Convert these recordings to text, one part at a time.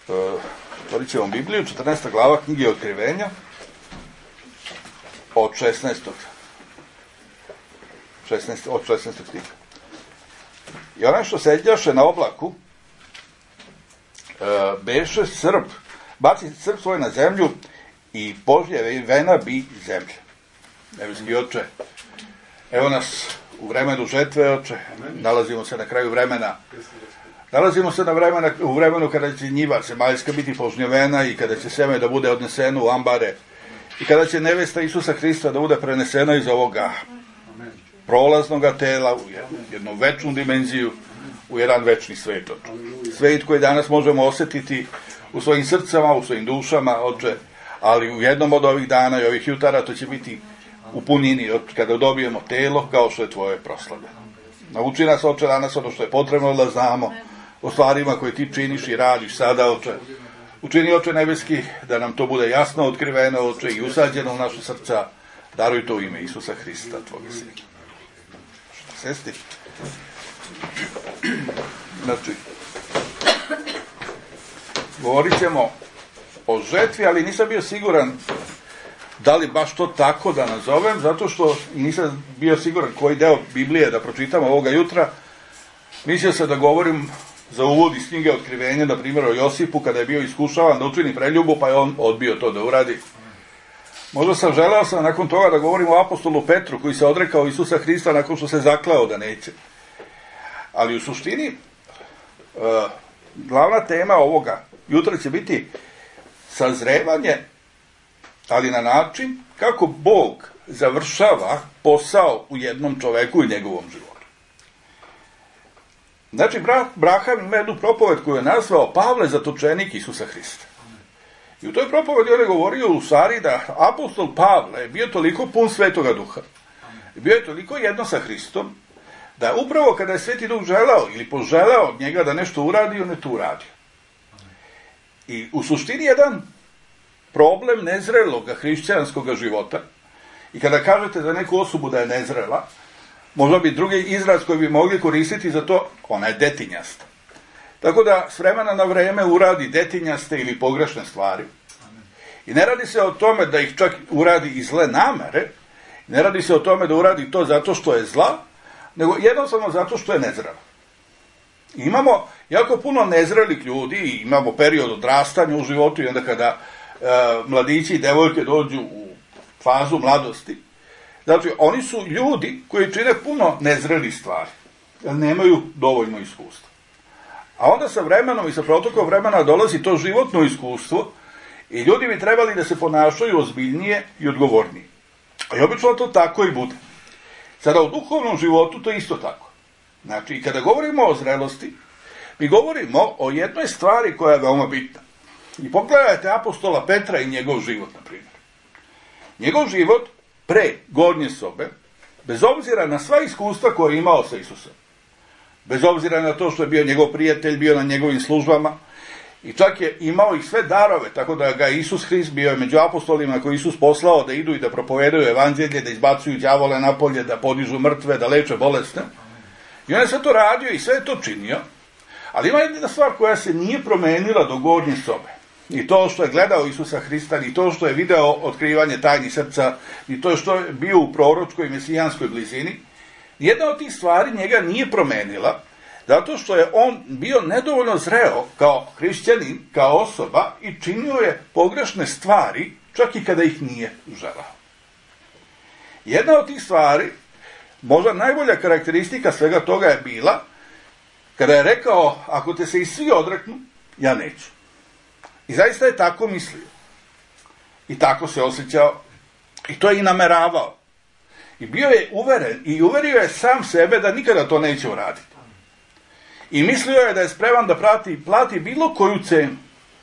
Otvorit ćemo Bibliju, 14. glava knjige Otkrivenja, od 16. stiha. I onaj što sedjaše na oblaku, beše srp, baci srp svoj na zemlju i požlje vena bi zemlje. Nebeski Oče, evo nas u vremenu žetve, Oče, nalazimo se na kraju vremena. Nalazimo se u vremenu kada će njiva zemaljska biti požnjevena i kada će seme da bude odneseno u ambare i kada će nevesta Isusa Hrista da bude prenesena iz ovoga prolaznoga tela u jednu večnu dimenziju, u jedan večni svet. Svet koji danas možemo osjetiti u svojim srcama, u svojim dušama, Oče, ali u jednom od ovih dana i ovih jutara to će biti u punini, kada dobijemo telo kao što je Tvoje proslavljeno. Nauči nas, Oče, danas ono što je potrebno da znamo o stvarima koje Ti činiš i radiš sada, Oče. Učini, Oče nebeski, da nam to bude jasno otkriveno, Oče, i usađeno u naše srca. Daruj to u ime Isusa Hrista, Tvoga Sina. Sesti. Znači, govorit ćemo o žetvi, ali nisam bio siguran da li baš to tako da nazovem, zato što nisam bio siguran koji deo Biblije da pročitam ovoga jutra. Mislio sam da govorim za uvod iz knjige Otkrivenja, na primjer o Josipu, kada je bio iskušavan da učini preljubu, pa je on odbio to da uradi. Možda sam želeo nakon toga da govorim o apostolu Petru, koji se odrekao Isusa Hrista nakon što se zakleo da neće. Ali u suštini, glavna tema ovoga jutra će biti sazrevanje, ali na način kako Bog završava posao u jednom čoveku i njegovom životu. Znači, Braham ima jednu propoved koju je nazvao Pavle zatočenik Isusa Hrista. I u toj propovedi on je govorio u stvari da apostol Pavle je bio toliko pun Svetoga Duha, bio je toliko jedno sa Hristom, da upravo kada je Sveti Duh želeo ili poželeo od njega da nešto uradi, on je to uradio. I u suštini jedan problem nezreloga hrišćanskog života, i kada kažete za neku osobu da je nezrela, možda bi drugi izraz koji bi mogli koristiti za to, ona je detinjasta. Tako da s vremena na vreme uradi detinjaste ili pogrešne stvari. I ne radi se o tome da ih čak uradi iz zle namere, ne radi se o tome da uradi to zato što je zla, nego jednostavno zato što je nezrela. I imamo jako puno nezrelih ljudi i imamo period odrastanja u životu i onda kada mladići i devojke dođu u fazu mladosti. Znači, oni su ljudi koji čine puno nezrelih stvari, jer nemaju dovoljno iskustva. A onda sa vremenom i sa protokom vremena dolazi to životno iskustvo i ljudi bi trebali da se ponašaju ozbiljnije i odgovornije. I obično to tako i bude. Sada u duhovnom životu to je isto tako. Znači, i kada govorimo o zrelosti, mi govorimo o jednoj stvari koja je veoma bitna. I pogledajte apostola Petra i njegov život, na primjer. Njegov život pre gornje sobe, bez obzira na sva iskustva koje je imao sa Isusom, bez obzira na to što je bio njegov prijatelj, bio na njegovim službama, i čak je imao i sve darove, tako da ga Isus Hrist bio je među apostolima koji Isus poslao da idu i da propovedaju evanđelje, da izbacuju đavole napolje, da podižu mrtve, da leče bolesne. I on je sve to radio i sve je to činio, ali ima jedna stvar koja se nije promenila do gornje sobe. Ni to što je gledao Isusa Hrista, ni to što je video otkrivanje tajnih srca, ni to što je bio u proročkoj mesijanskoj blizini. Jedna od tih stvari njega nije promenila, zato što je on bio nedovoljno zreo kao hrišćanin, kao osoba i činio je pogrešne stvari, čak i kada ih nije želao. Jedna od tih stvari, možda najbolja karakteristika svega toga je bila, kada je rekao, ako te se i svi odreknu, ja neću. I zaista je tako mislio. I tako se osjećao. I to je i nameravao. I bio je uveren i uverio je sam sebe da nikada to neće uraditi. I mislio je da je spreman da plati bilo koju cenu.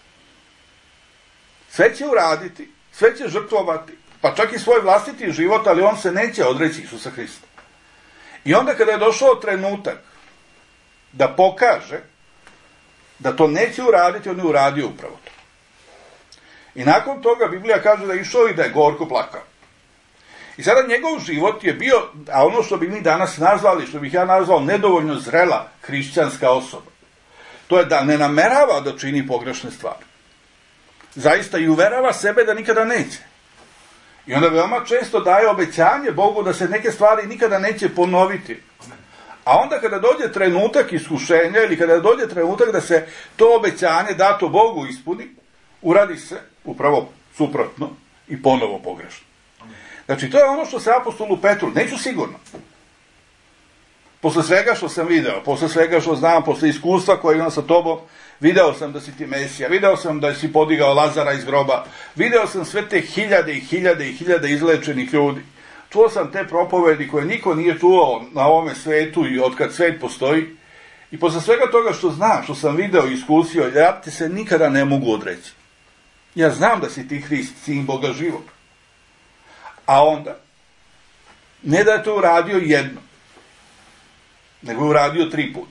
Sve će uraditi, sve će žrtvovati, pa čak i svoj vlastiti život, ali on se neće odreći Isusa Hrista. I onda kada je došao trenutak da pokaže da to neće uraditi, on je uradio upravo to. I nakon toga Biblija kaže da je išao i da je gorko plakao. I sada njegov život je bio, a ono što bi mi danas nazvali, što bih ja nazvao nedovoljno zrela hrišćanska osoba. to je da ne namerava da čini pogrešne stvari. Zaista i uverava sebe da nikada neće. I onda veoma često daje obećanje Bogu da se neke stvari nikada neće ponoviti. A onda kada dođe trenutak iskušenja ili kada dođe trenutak da se to obećanje dato Bogu ispuni, uradi se upravo suprotno i ponovo pogrešno. Znači, to je ono što se apostolu Petru, neću sigurno, posle svega što sam video, posle svega što znam, posle iskustva koje imam sa tobom, video sam da si ti Mesija, video sam da si podigao Lazara iz groba, video sam sve te hiljade i hiljade i hiljade izlečenih ljudi. Čuo sam te propovedi koje niko nije čuo na ovome svetu i otkad svet postoji. I posle svega toga što znam, što sam video i iskusio, ja ti se nikada ne mogu odreći. Ja znam da si ti Hrist, sin Boga živog. A onda, ne da je to uradio jedno, nego je uradio 3 puta.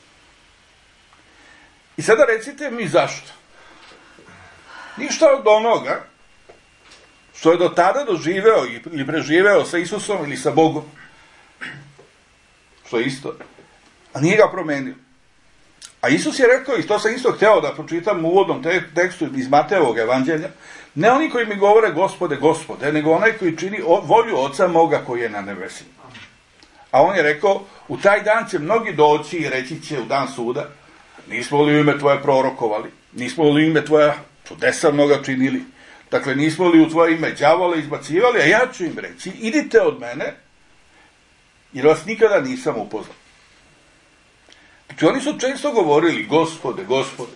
I sada recite mi zašto. Ništa od onoga što je do tada doživeo ili preživeo sa Isusom ili sa Bogom, što je isto, a nije ga promenio. A Isus je rekao, i to sam isto hteo da pročitam u uvodnom tekstu iz Matejevog evanđelja, ne oni koji mi govore Gospode, Gospode, nego onaj koji čini volju Oca moga koji je na nebesima. A on je rekao, u taj dan će mnogi doći i reći će u dan suda, nismo li u ime tvoje prorokovali, nismo li u ime tvoja čudesa mnoga činili, dakle nismo li u tvoje ime đavola izbacivali, a ja ću im reći, idite od mene, jer vas nikada nisam upoznao. Znači oni su često govorili, Gospode, Gospode.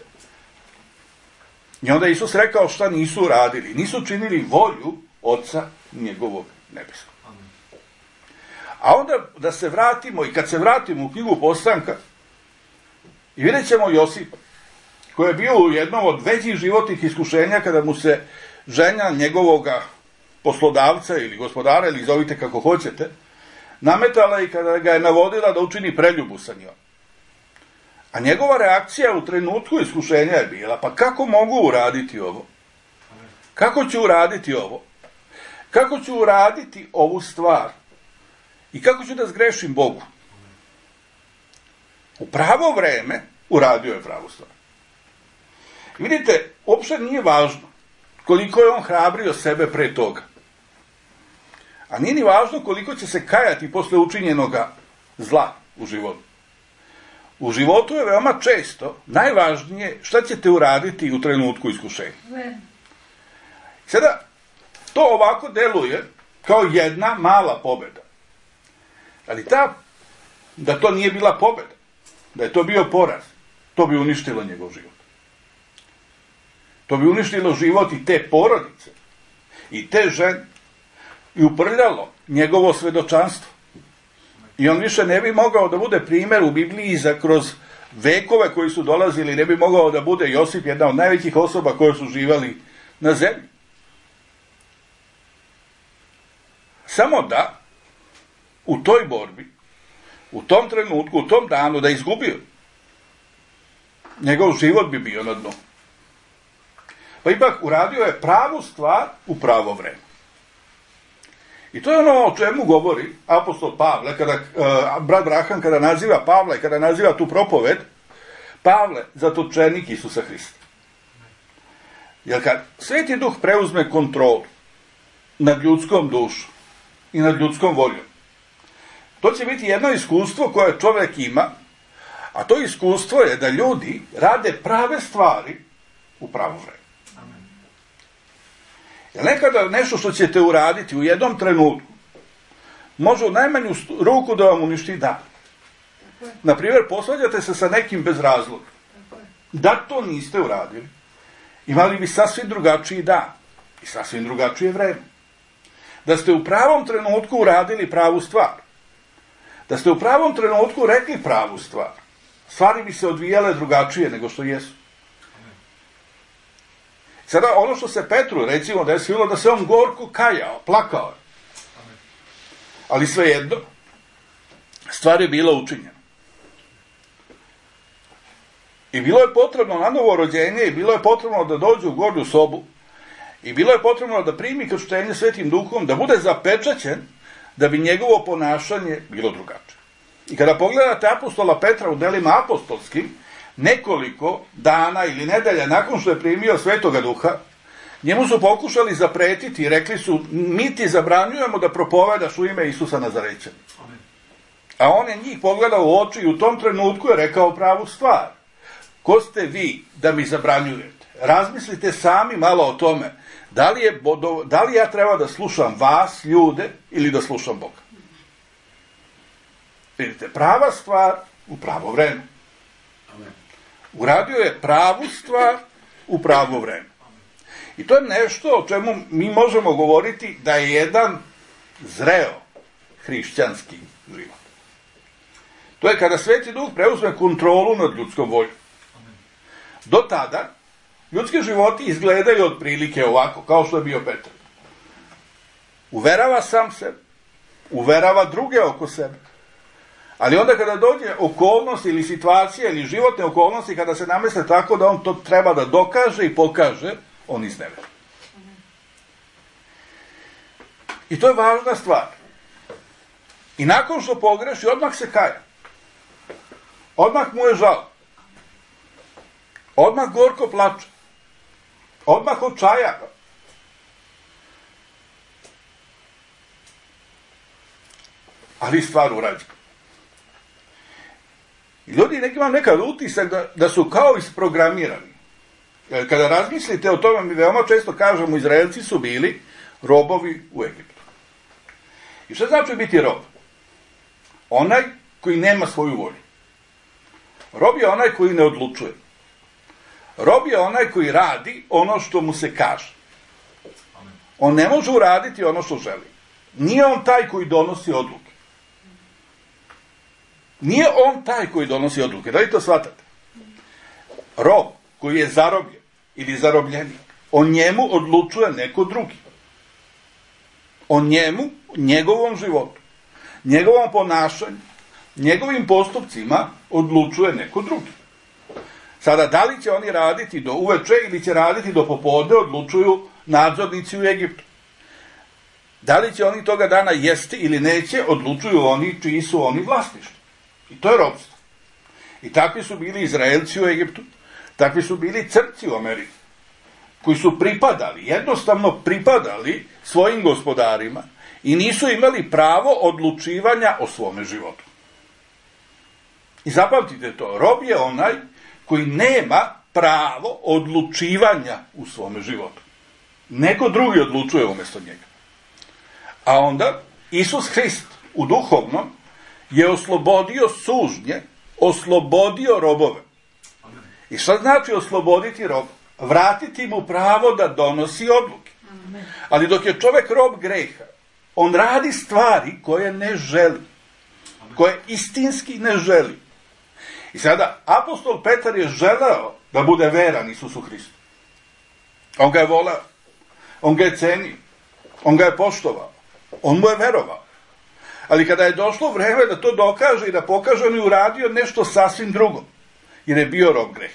I onda Isus rekao šta nisu uradili, nisu činili volju Oca njegovog nebeskog. A onda da se vratimo, i kad se vratimo u knjigu Postanka, i vidjet ćemo Josipa, koji je bio u jednom od većih životnih iskušenja kada mu se žena njegovoga poslodavca ili gospodara, ili zovite kako hoćete, nametala i kada ga je navodila da učini preljubu sa njom. A njegova reakcija u trenutku iskušenja je bila, pa kako mogu uraditi ovo? Kako ću uraditi ovo? Kako ću uraditi ovu stvar? I kako ću da zgrešim Bogu? U pravo vreme uradio je pravu stvar. I vidite, uopšte nije važno koliko je on hrabrio sebe pre toga. A nije ni važno koliko će se kajati posle učinjenoga zla u životu. U životu je veoma često najvažnije šta ćete uraditi u trenutku iskušenja. Sada, to ovako deluje kao jedna mala pobeda. Ali da to nije bila pobeda, da je to bio poraz, to bi uništilo njegov život. To bi uništilo život i te porodice, i te žene, i uprljalo njegovo svedočanstvo. I on više ne bi mogao da bude primer u Bibliji kroz vekove koji su dolazili, ne bi mogao da bude Josip jedna od najvećih osoba koje su živali na zemlji. Samo da u toj borbi, u tom trenutku, u tom danu da je izgubio, njegov život bi bio na dnu. Pa ipak uradio je pravu stvar u pravo vreme. I to je ono o čemu govori apostol Pavle, brat Braham kada naziva Pavla i kada naziva tu propoved, Pavle, zatočenik Isusa Hrista. Jer kad Sveti Duh preuzme kontrolu nad ljudskom dušom i nad ljudskom voljom, to će biti jedno iskustvo koje čovjek ima, a to iskustvo je da ljudi rade prave stvari u pravo vreme. Jer nekada nešto što ćete uraditi u jednom trenutku može u najmanju ruku da vam uništi dan. Naprimjer, posvađate se sa nekim bez razloga. Da to niste uradili, imali bi sasvim drugačiji dan i sasvim drugačije vreme. Da ste u pravom trenutku uradili pravu stvar, da ste u pravom trenutku rekli pravu stvar, stvari bi se odvijale drugačije nego što jesu. Sada ono što se Petru recimo desilo, da se on gorko kajao, plakao. Ali svejedno, stvar je bila učinjena. I bilo je potrebno na novo rođenje, i bilo je potrebno da dođe u gornju sobu, i bilo je potrebno da primi krštenje Svetim Duhom, da bude zapečaćen, da bi njegovo ponašanje bilo drugačije. I kada pogledate apostola Petra u delima apostolskim, nekoliko dana ili nedelja nakon što je primio Svetoga Duha, njemu su pokušali zapretiti i rekli su, mi ti zabranjujemo da propovedaš u ime Isusa Nazarećana. A on je njih pogledao u oči i u tom trenutku je rekao pravu stvar. Ko ste vi da mi zabranjujete? Razmislite sami malo o tome. Da li ja treba da slušam vas, ljude, ili da slušam Boga? Vidite, prava stvar u pravo vreme. Uradio je pravu stvar u pravo vreme. I to je nešto o čemu mi možemo govoriti da je jedan zreo hrišćanski život. To je kada Sveti Duh preuzme kontrolu nad ljudskom voljom. Do tada, ljudski životi izgledaju otprilike ovako, kao što je bio Petar. Uverava sam sebe, uverava druge oko sebe. Ali onda kada dođe okolnost ili situacija ili životne okolnosti, kada se namesle tako da on to treba da dokaže i pokaže, on izneveri. I to je važna stvar. I nakon što pogreši, odmah se kaja. Odmah mu je žao. Odmah gorko plače. Odmah očajava. Ali stvar urađena. I ljudi nekima nekad utisak da su kao isprogramirani. Jer kada razmislite o tome, mi veoma često kažemo, Izraelci su bili robovi u Egiptu. I što znači biti rob? Onaj koji nema svoju volju. Rob je onaj koji ne odlučuje. Rob je onaj koji radi ono što mu se kaže. On ne može uraditi ono što želi. Nije on taj koji donosi odluke. Nije on taj koji donosi odluke. Da li to shvatate? Rob koji je zarobljen ili zarobljenik, o njemu odlučuje neko drugi. O njemu, njegovom životu, njegovom ponašanju, njegovim postupcima odlučuje neko drugi. Sada, da li će oni raditi do uveče ili će raditi do popodne, odlučuju nadzornici u Egiptu. Da li će oni toga dana jesti ili neće, odlučuju oni čiji su oni vlasništvo. I to je ropstvo. I takvi su bili Izraelci u Egiptu, takvi su bili Crnci u Americi, koji su pripadali, jednostavno pripadali svojim gospodarima i nisu imali pravo odlučivanja o svome životu. I zapamtite to, rob je onaj koji nema pravo odlučivanja u svome životu. Neko drugi odlučuje umjesto njega. A onda Isus Hrist u duhovnom je oslobodio sužnje, oslobodio robove. I šta znači osloboditi roba? Vratiti mu pravo da donosi odluke. Ali dok je čovjek rob greha, on radi stvari koje ne želi. Koje istinski ne želi. I sada, apostol Petar je želeo da bude veran Isusu Hristu. On ga je voleo. On ga je cenio. On ga je poštovao. On mu je verovao. Ali kada je došlo vreme da to dokaže i da pokaže, on je uradio nešto sasvim drugo. Jer je bio rob greha.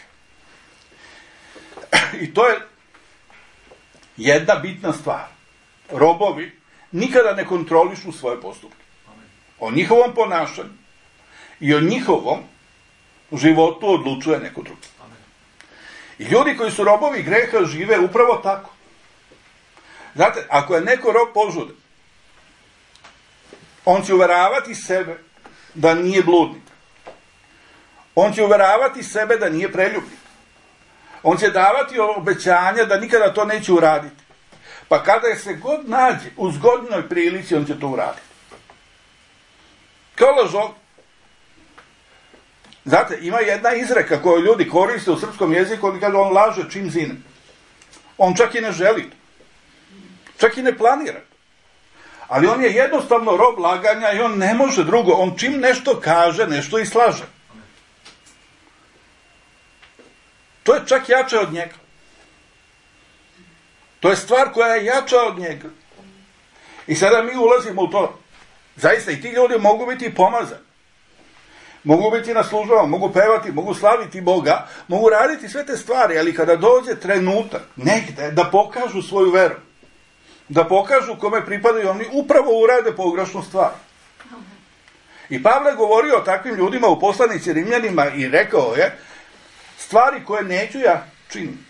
I to je jedna bitna stvar. Robovi nikada ne kontrolišu svoje postupke. O njihovom ponašanju i o njihovom životu odlučuje neko drugi. I ljudi koji su robovi greha žive upravo tako. Znate, ako je neko rob požude, on će uveravati sebe da nije bludnik. On će uveravati sebe da nije preljubljen. On će davati obećanja da nikada to neće uraditi. Pa kada se god nađe u zgodnoj prilici, on će to uraditi. Kao lažov. Znate, ima jedna izreka koju ljudi koriste u srpskom jeziku, oni kažu on laže čim zine. On čak i ne želi to. Čak i ne planira to. Ali on je jednostavno rob laganja i on ne može drugo. On čim nešto kaže, nešto i slaže. To je čak jače od njega. To je stvar koja je jača od njega. I sada mi ulazimo u to. Zaista i ti ljudi mogu biti pomazani. Mogu biti na službama, mogu pevati, mogu slaviti Boga, mogu raditi sve te stvari, ali kada dođe trenutak negde da pokažu svoju veru, da pokažu kome pripadaju, oni upravo urade pogrešnu stvar. I Pavle govorio o takvim ljudima u poslanici Rimljanima i rekao je, stvari koje neću ja činim.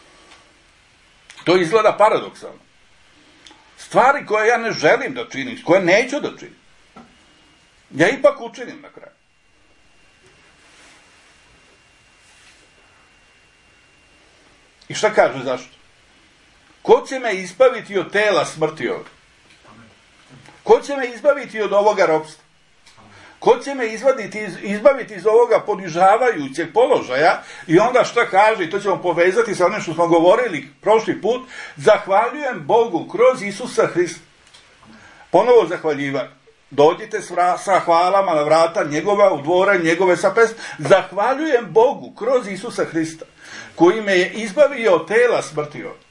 To izgleda paradoksalno. Stvari koje ja ne želim da činim, koje neću da činim, ja ipak učinim na kraju. I šta kaže zašto? Ko će me izbaviti od tela smrti ovdje? Ko će me izbaviti od ovoga ropstva? Ko će me izbaviti iz ovoga ponižavajućeg položaja? I onda šta kaže, i to ćemo povezati sa onim što smo govorili prošli put, zahvaljujem Bogu kroz Isusa Hrista. Ponovo zahvaljivanje. Dođite sa hvalama na vrata njegova, u dvore njegove sa pesmom. Zahvaljujem Bogu kroz Isusa Hrista, koji me je izbavio od tela smrti ovdje.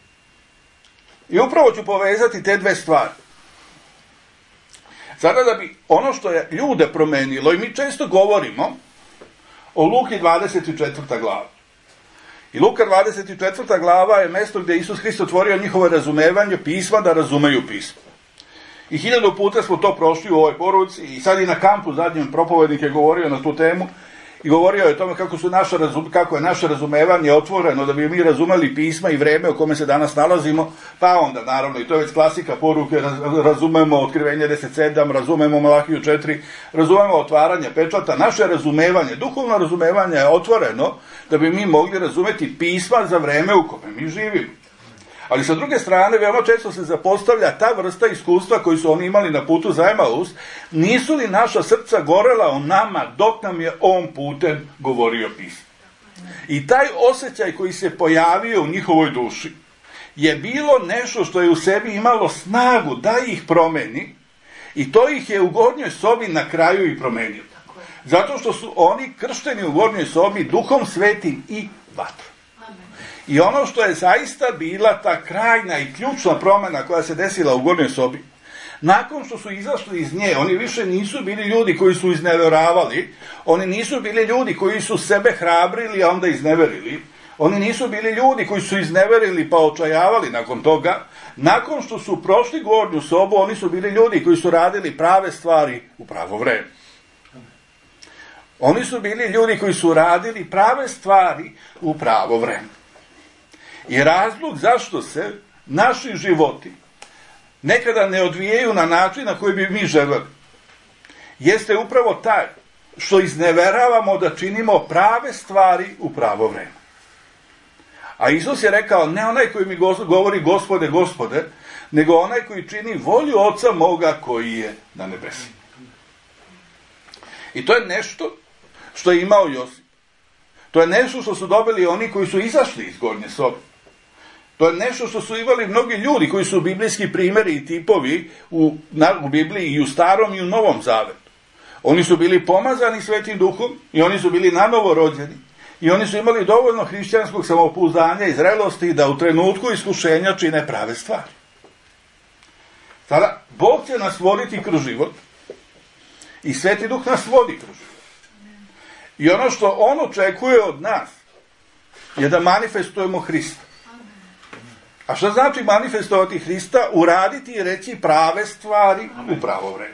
I upravo ću povezati te dve stvari. Sada da bi ono što je ljude promenilo, i mi često govorimo o Luki 24. glava. I Luka 24. glava je mjesto gdje Isus Hrist otvorio njihovo razumevanje pisma da razumeju pismo. I 1000 puta smo to prošli u ovoj poruci i sad i na kampu zadnjem propovednik je govorio na tu temu i govorio je o tome kako je naše razumevanje otvoreno da bi mi razumeli pisma i vreme u kome se danas nalazimo, pa onda naravno, i to je već klasika poruke, razumemo Otkrivenje 10.7, razumemo Malahiju 4, razumemo otvaranje pečata. Naše razumevanje, duhovno razumevanje je otvoreno da bi mi mogli razumeti pisma za vreme u kome mi živimo. Ali sa druge strane, veoma često se zapostavlja ta vrsta iskustva koju su oni imali na putu za Emaus. Nisu li naša srca gorela u nama dok nam je on putem govorio pismo? I taj osjećaj koji se pojavio u njihovoj duši je bilo nešto što je u sebi imalo snagu da ih promeni i to ih je u gornjoj sobi na kraju i promenilo. Zato što su oni kršteni u gornjoj sobi Duhom Svetim i vatrom. I ono što je zaista bila ta krajna i ključna promjena koja se desila u gornjoj sobi, nakon što su izašli iz nje, oni više nisu bili ljudi koji su izneveravali, oni nisu bili ljudi koji su sebe hrabrili, a onda izneverili, oni nisu bili ljudi koji su izneverili pa očajavali nakon toga. Nakon što su prošli gornju sobu, oni su bili ljudi koji su radili prave stvari u pravo vreme. Oni su bili ljudi koji su radili prave stvari u pravo vreme. I razlog zašto se naši životi nekada ne odvijaju na način na koji bi mi želeli, jeste upravo taj što izneveravamo da činimo prave stvari u pravo vreme. A Isus je rekao, ne onaj koji mi govori Gospode, Gospode, nego onaj koji čini volju Oca moga koji je na nebesima. I to je nešto što je imao Josip. To je nešto što su dobili oni koji su izašli iz gornje sobe. To je nešto što su imali mnogi ljudi koji su biblijski primjeri i tipovi u Bibliji i u Starom i u Novom Zavetu. Oni su bili pomazani Svetim Duhom i oni su bili nanovo rođeni. I oni su imali dovoljno hrišćanskog samopouzdanja i zrelosti da u trenutku iskušenja čine prave stvari. Sada, Bog će nas voditi kroz život i Sveti Duh nas vodi kroz život. I ono što on očekuje od nas je da manifestujemo Hrista. A što znači manifestovati Hrista? Uraditi i reći prave stvari u pravo vreme.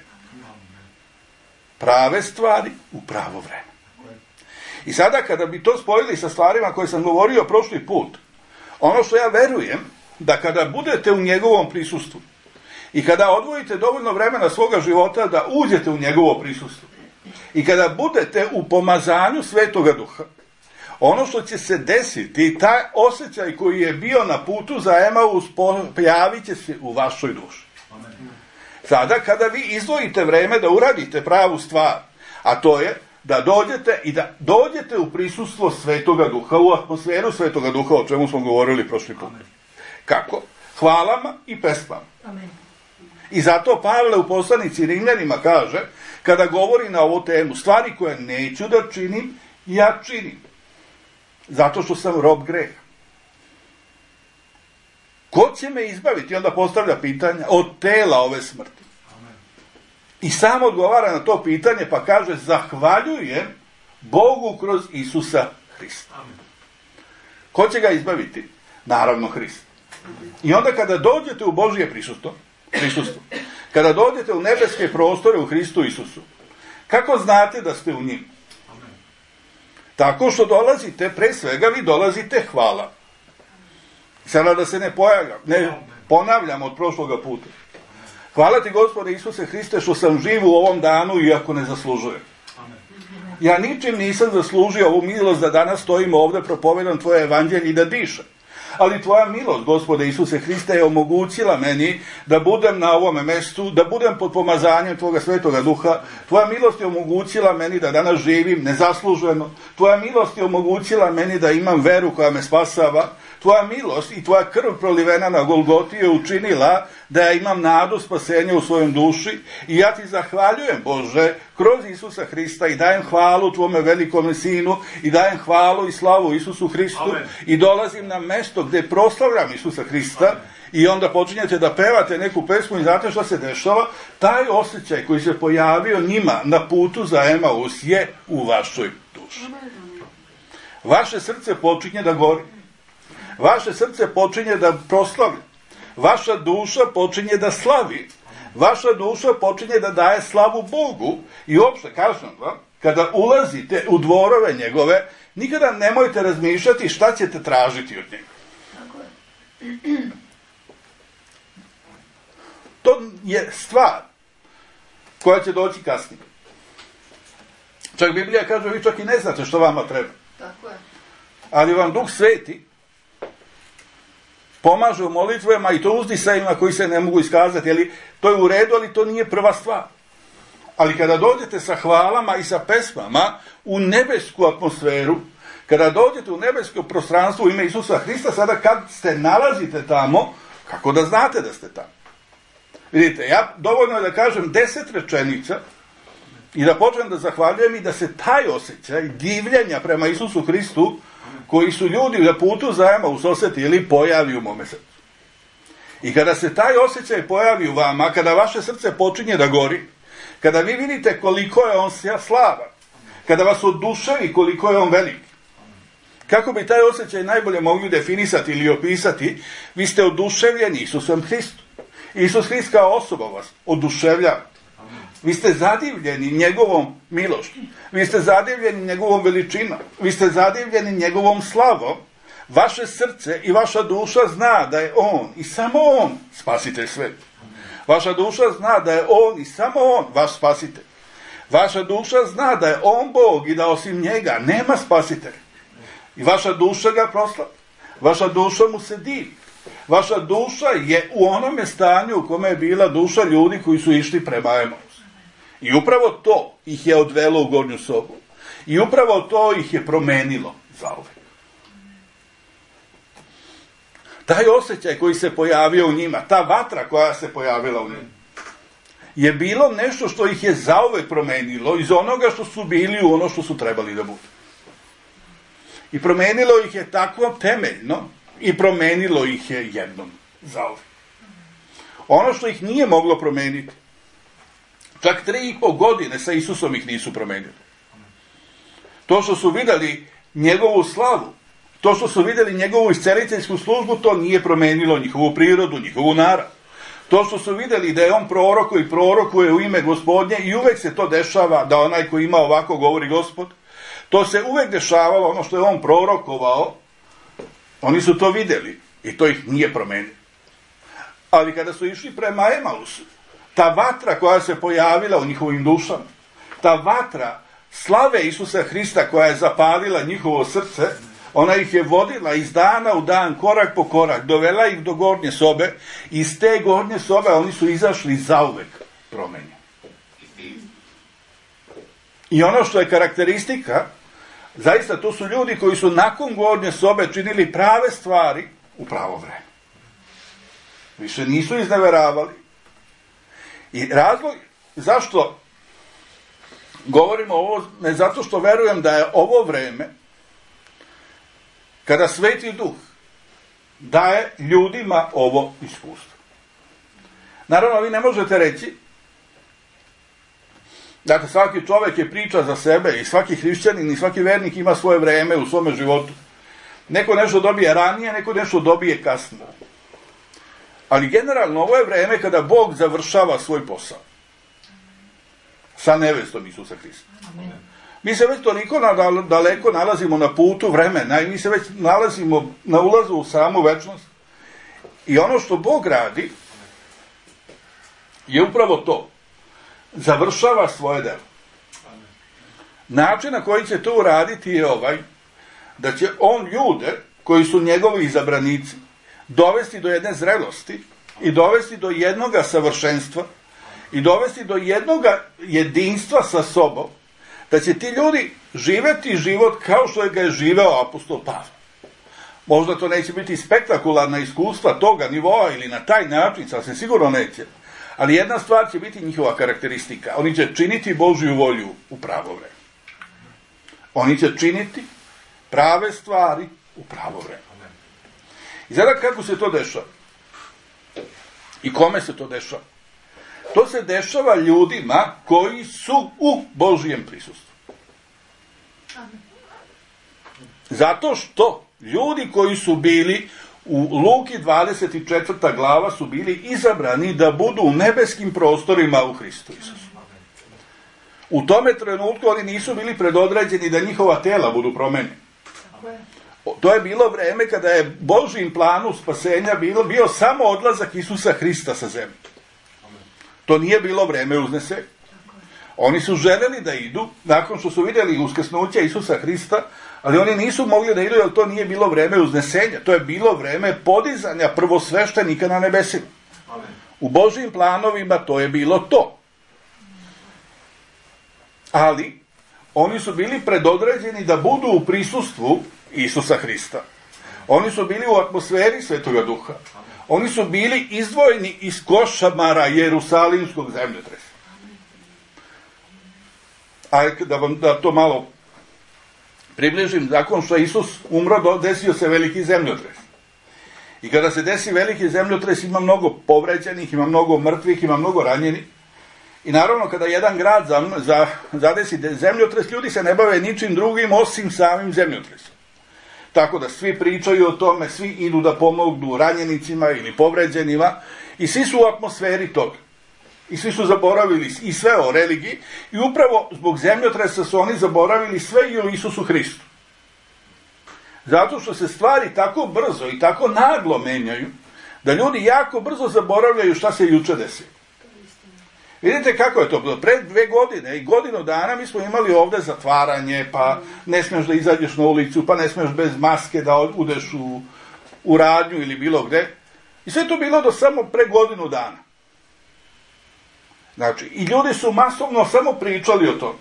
Prave stvari u pravo vreme. I sada kada bi to spojili sa stvarima koje sam govorio prošli put, ono što ja verujem, da kada budete u njegovom prisustvu i kada odvojite dovoljno vremena svoga života da uđete u njegovo prisustvo i kada budete u pomazanju Svetoga Duha, ono što će se desiti, taj osjećaj koji je bio na putu za Emaus pojavit će se u vašoj duši. Sada kada vi izdvojite vreme da uradite pravu stvar, a to je da dođete i da dođete u prisustvo Svetoga Duha, u atmosferu Svetoga Duha, o čemu smo govorili prošli put. Kako? Hvalama i pesmama. Amen. I zato Pavle u poslanici Rimljanima kaže, kada govori na ovu temu, stvari koje neću da činim, ja činim. Zato što sam rob greha. Ko će me izbaviti? Onda postavlja pitanja od tela ove smrti. I sam odgovara na to pitanje pa kaže, zahvaljujem Bogu kroz Isusa Hrista. Ko će ga izbaviti? Naravno Hrist. I onda kada dođete u Božje prisustvo, kada dođete u nebeske prostore u Hristu Isusu, kako znate da ste u njim? Tako što dolazite, pre svega vi dolazite hvala. Sada da se ne ponavljam od prošloga puta. Hvala ti, Gospode Isuse Hriste, što sam živ u ovom danu iako ne zaslužujem. Ja ničim nisam zaslužio ovu milost da danas stojim ovdje, propovedam tvoje evanđelje i da dišem. Ali tvoja milost, Gospode Isuse Hriste, je omogućila meni da budem na ovome mestu, da budem pod pomazanjem tvoga Svetoga Duha. Tvoja milost je omogućila meni da danas živim nezasluženo. Tvoja milost je omogućila meni da imam veru koja me spasava. Tvoja milost i tvoja krv prolivena na Golgoti je učinila da ja imam nadu spasenja u svojom duši. I ja ti zahvaljujem, Bože, kroz Isusa Hrista i dajem hvalu tvome velikom Sinu i dajem hvalu i slavu Isusu Hristu. Amen. I dolazim na mesto gdje proslavljam Isusa Hrista. Amen. I onda počinjete da pevate neku pesmu i znate što se dešava. Taj osjećaj koji se pojavio njima na putu za Emaus je u vašoj duši. Vaše srce počinje da gori. Vaše srce počinje da proslavlja. Vaša duša počinje da slavi. Vaša duša počinje da daje slavu Bogu. I uopšte, kažem vam, kada ulazite u dvorove njegove, nikada nemojte razmišljati šta ćete tražiti od njega. To je stvar koja će doći kasnije. Čak Biblija kaže, vi čak i ne znate što vama treba. Tako je. Ali vam Duh Sveti pomaže u molitvama i to uzdisajima koji se ne mogu iskazati. Jeli, to je u redu, ali to nije prva stvar. Ali kada dođete sa hvalama i sa pesmama u nebesku atmosferu, kada dođete u nebesko prostranstvo u ime Isusa Hrista, sada kad se nalazite tamo, kako da znate da ste tamo? Vidite, ja dovoljno je da kažem 10 rečenica i da počnem da zahvaljujem i da se taj osjećaj divljenja prema Isusu Hristu, koji su ljudi na putu za Emaus osjetili, pojavi u mome srcu. I kada se taj osjećaj pojavi u vama, kada vaše srce počinje da gori, kada vi vidite koliko je on slavan, kada vas oduševi koliko je on velik, kako bi taj osjećaj najbolje mogli definisati ili opisati, vi ste oduševljeni Isusom Hristom. Isus Hrist kao osoba vas oduševljava. Vi ste zadivljeni njegovom milošću. Vi ste zadivljeni njegovom veličinom. Vi ste zadivljeni njegovom slavom. Vaše srce i vaša duša zna da je on i samo on spasitelj sveta. Vaša duša zna da je on i samo on vaš spasitelj. Vaša duša zna da je on Bog i da osim njega nema spasitelja. I vaša duša ga proslavlja. Vaša duša mu se divi. Vaša duša je u onome stanju u kome je bila duša ljudi koji su išli prema Emausu. I upravo to ih je odvelo u gornju sobu. I upravo to ih je promenilo zauvek. Taj osjećaj koji se pojavio u njima, ta vatra koja se pojavila u njima, je bilo nešto što ih je zauvek promenilo iz onoga što su bili u ono što su trebali da budu. I promenilo ih je tako temeljno i promenilo ih je jednom zauvek. Ono što ih nije moglo promeniti, čak 3,5 godine sa Isusom ih nisu promenili. To što su vidjeli njegovu slavu, to što su vidjeli njegovu isceliteljsku službu, to nije promenilo njihovu prirodu, njihovu narav. To što su vidjeli da je on prorokuje u ime Gospodnje i uvek se to dešava da onaj koji ima ovako govori Gospod. To se uvek dešavalo, ono što je on prorokovao, oni su to vidjeli i to ih nije promenilo. Ali kada su išli prema Emausu, ta vatra koja se pojavila u njihovim dušama, ta vatra slave Isusa Hrista koja je zapalila njihovo srce, ona ih je vodila iz dana u dan, korak po korak, dovela ih do gornje sobe i iz te gornje sobe oni su izašli zauvek promenjeni. I ono što je karakteristika, zaista to su ljudi koji su nakon gornje sobe činili prave stvari u pravo vreme. Više nisu izneveravali. I razlog zašto govorimo ovo, ne zato što verujem da je ovo vreme kada Sveti Duh daje ljudima ovo iskustvo. Naravno, vi ne možete reći, dakle, svaki čovjek je priča za sebe i svaki hrišćanin i svaki vernik ima svoje vreme u svome životu. Neko nešto dobije ranije, neko nešto dobije kasnije. Ali generalno ovo je vreme kada Bog završava svoj posao sa nevestom Isusa Hrista. Mi se već toliko daleko nalazimo na putu vremena i mi se već nalazimo na ulazu u samu večnost. I ono što Bog radi je upravo to. Završava svoje delo. Način na koji će to uraditi je ovaj, da će on ljude koji su njegovi izabranici dovesti do jedne zrelosti i dovesti do jednoga savršenstva i dovesti do jednoga jedinstva sa sobom, da će ti ljudi živeti život kao što ga je živeo apostol Pavle. Možda to neće biti spektakularna iskustva toga nivoa ili na taj način, sasvim sigurno neće. Ali jedna stvar će biti njihova karakteristika. Oni će činiti Božju volju u pravo vreme. Oni će činiti prave stvari u pravo vreme. I sada kako se to dešava? I kome se to dešava? To se dešava ljudima koji su u Božjem prisustvu. Zato što ljudi koji su bili u Luki 24. glava su bili izabrani da budu u nebeskim prostorima u Hristu Isusu. U tome trenutku oni nisu bili predodređeni da njihova tela budu promenjeni. To je bilo vreme kada je Božjim planu spasenja bio samo odlazak Isusa Hrista sa zemlje. To nije bilo vreme uznesenja. Oni su želeli da idu nakon što su vidjeli uskrsnuće Isusa Hrista, ali oni nisu mogli da idu jer to nije bilo vreme uznesenja. To je bilo vreme podizanja prvosveštenika na nebesima. U Božjim planovima to je bilo to. Ali oni su bili predodređeni da budu u prisustvu Isusa Hrista. Oni su bili u atmosferi Svetoga Duha. Oni su bili izdvojeni iz košamara Jerusalimskog zemljotresa. Ajde da to malo približim. Nakon što je Isus umro, desio se veliki zemljotres. I kada se desi veliki zemljotres, ima mnogo povređenih, ima mnogo mrtvih, ima mnogo ranjenih. I naravno, kada jedan grad zadesi zemljotres, ljudi se ne bave ničim drugim osim samim zemljotresom. Tako da svi pričaju o tome, svi idu da pomognu ranjenicima ili povređenima i svi su u atmosferi toga. I svi su zaboravili i sve o religiji i upravo zbog zemljotresa su oni zaboravili sve i o Isusu Hristu. Zato što se stvari tako brzo i tako naglo menjaju da ljudi jako brzo zaboravljaju šta se juče desilo. Vidite kako je to bilo. Pred 2 godine i godinu dana mi smo imali ovde zatvaranje, pa ne smiješ da izađeš na ulicu, pa ne smiješ bez maske da udeš u radnju ili bilo gde. I sve to bilo do samo pre godinu dana. Znači, i ljudi su masovno samo pričali o tome.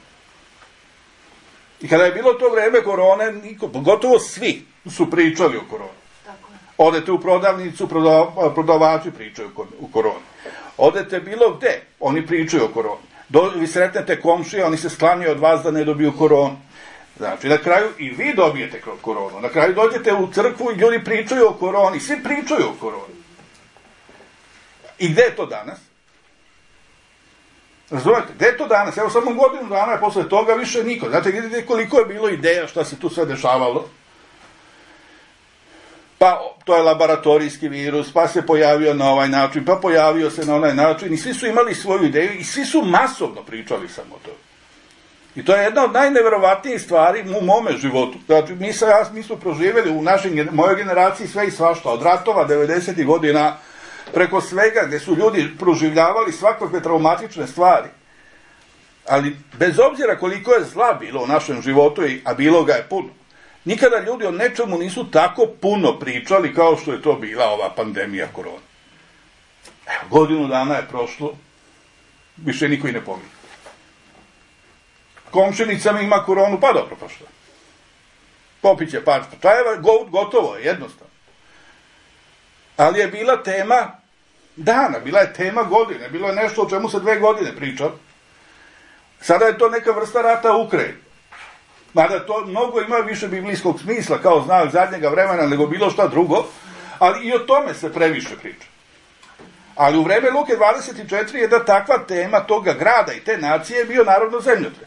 I kada je bilo to vreme korone, gotovo svi su pričali o koroni. Odete u prodavnicu, prodavači pričaju o koroni. Odete bilo gde, oni pričaju o koroni. Vi sretnete komšije, oni se sklanjaju od vas da ne dobiju koronu. Znači, na kraju i vi dobijete koronu. Na kraju dođete u crkvu i ljudi pričaju o koroni. Svi pričaju o koroni. I gde je to danas? Razumete, gde je to danas? Evo samo godinu dana posle toga više niko. Znate, vidite koliko je bilo ideja šta se tu sve dešavalo. Pa to je laboratorijski virus, pa se pojavio na ovaj način, pa pojavio se na onaj način i svi su imali svoju ideju i svi su masovno pričali samo to. I to je jedna od najneverovatnijih stvari u mome životu. Znači, mi smo proživjeli u mojoj generaciji sve i svašta, od ratova 90. godina preko svega, gde su ljudi proživljavali svakakve traumatične stvari. Ali bez obzira koliko je zla bilo u našem životu, a bilo ga je puno, nikada ljudi o nečemu nisu tako puno pričali kao što je to bila ova pandemija korona. Evo, godinu dana je prošlo, više niko i ne pominje. Komšinica mi ima koronu, pa dobro, pa što? Popiće par čajeva, gotovo je, jednostavno. Ali je bila tema dana, bila je tema godine, bilo je nešto o čemu se 2 godine pričalo. Sada je to neka vrsta rata u Ukrajini. Mada to mnogo ima više biblijskog smisla kao znak zadnjega vremena nego bilo šta drugo, ali i o tome se previše priča. Ali u vreme Luke 24 je da takva tema toga grada i te nacije je bio narodno zemljotres.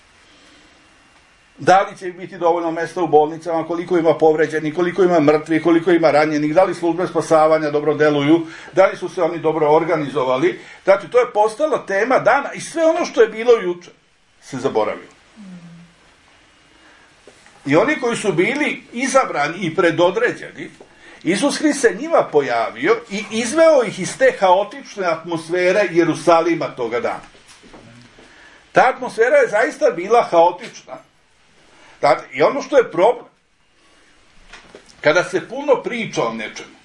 Da li će biti dovoljno mesta u bolnicama, koliko ima povređenih, koliko ima mrtvih, koliko ima ranjenih, da li službe spasavanja dobro deluju, da li su se oni dobro organizovali. Znači, to je postala tema dana i sve ono što je bilo juče se zaboravilo. I oni koji su bili izabrani i predodređeni, Isus Hrist se njima pojavio i izveo ih iz te haotične atmosfere Jerusalima toga dana. Ta atmosfera je zaista bila haotična. I ono što je problem, kada se puno priča o nečemu,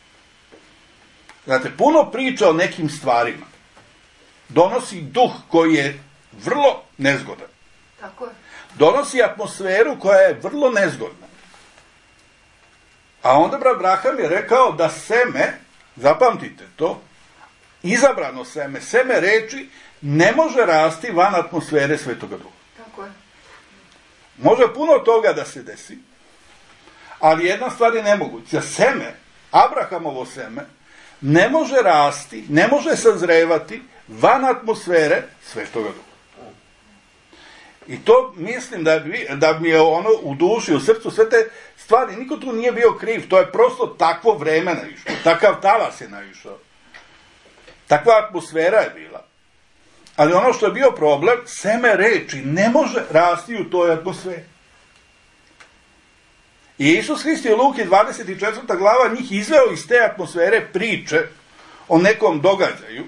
puno priča o nekim stvarima, donosi duh koji je vrlo nezgodan. Tako je. Donosi atmosferu koja je vrlo nezgodna. A onda brat Braham je rekao da seme, zapamtite to, izabrano seme, seme reči, ne može rasti van atmosfere Svetoga Duha. Tako je. Može puno toga da se desi, ali jedna stvar je nemoguća. Seme, Abrahamovo seme, ne može rasti, ne može sazrevati van atmosfere Svetoga Duha. I to mislim da mi je ono u duši, u srcu, sve te stvari, niko tu nije bio kriv, to je prosto takvo vreme naišlo, takav talas je naišao, takva atmosfera je bila. Ali ono što je bio problem, seme reči ne može rasti u toj atmosferi. I Isus Hrist je u Luki 24. glava njih izveo iz te atmosfere priče o nekom događaju.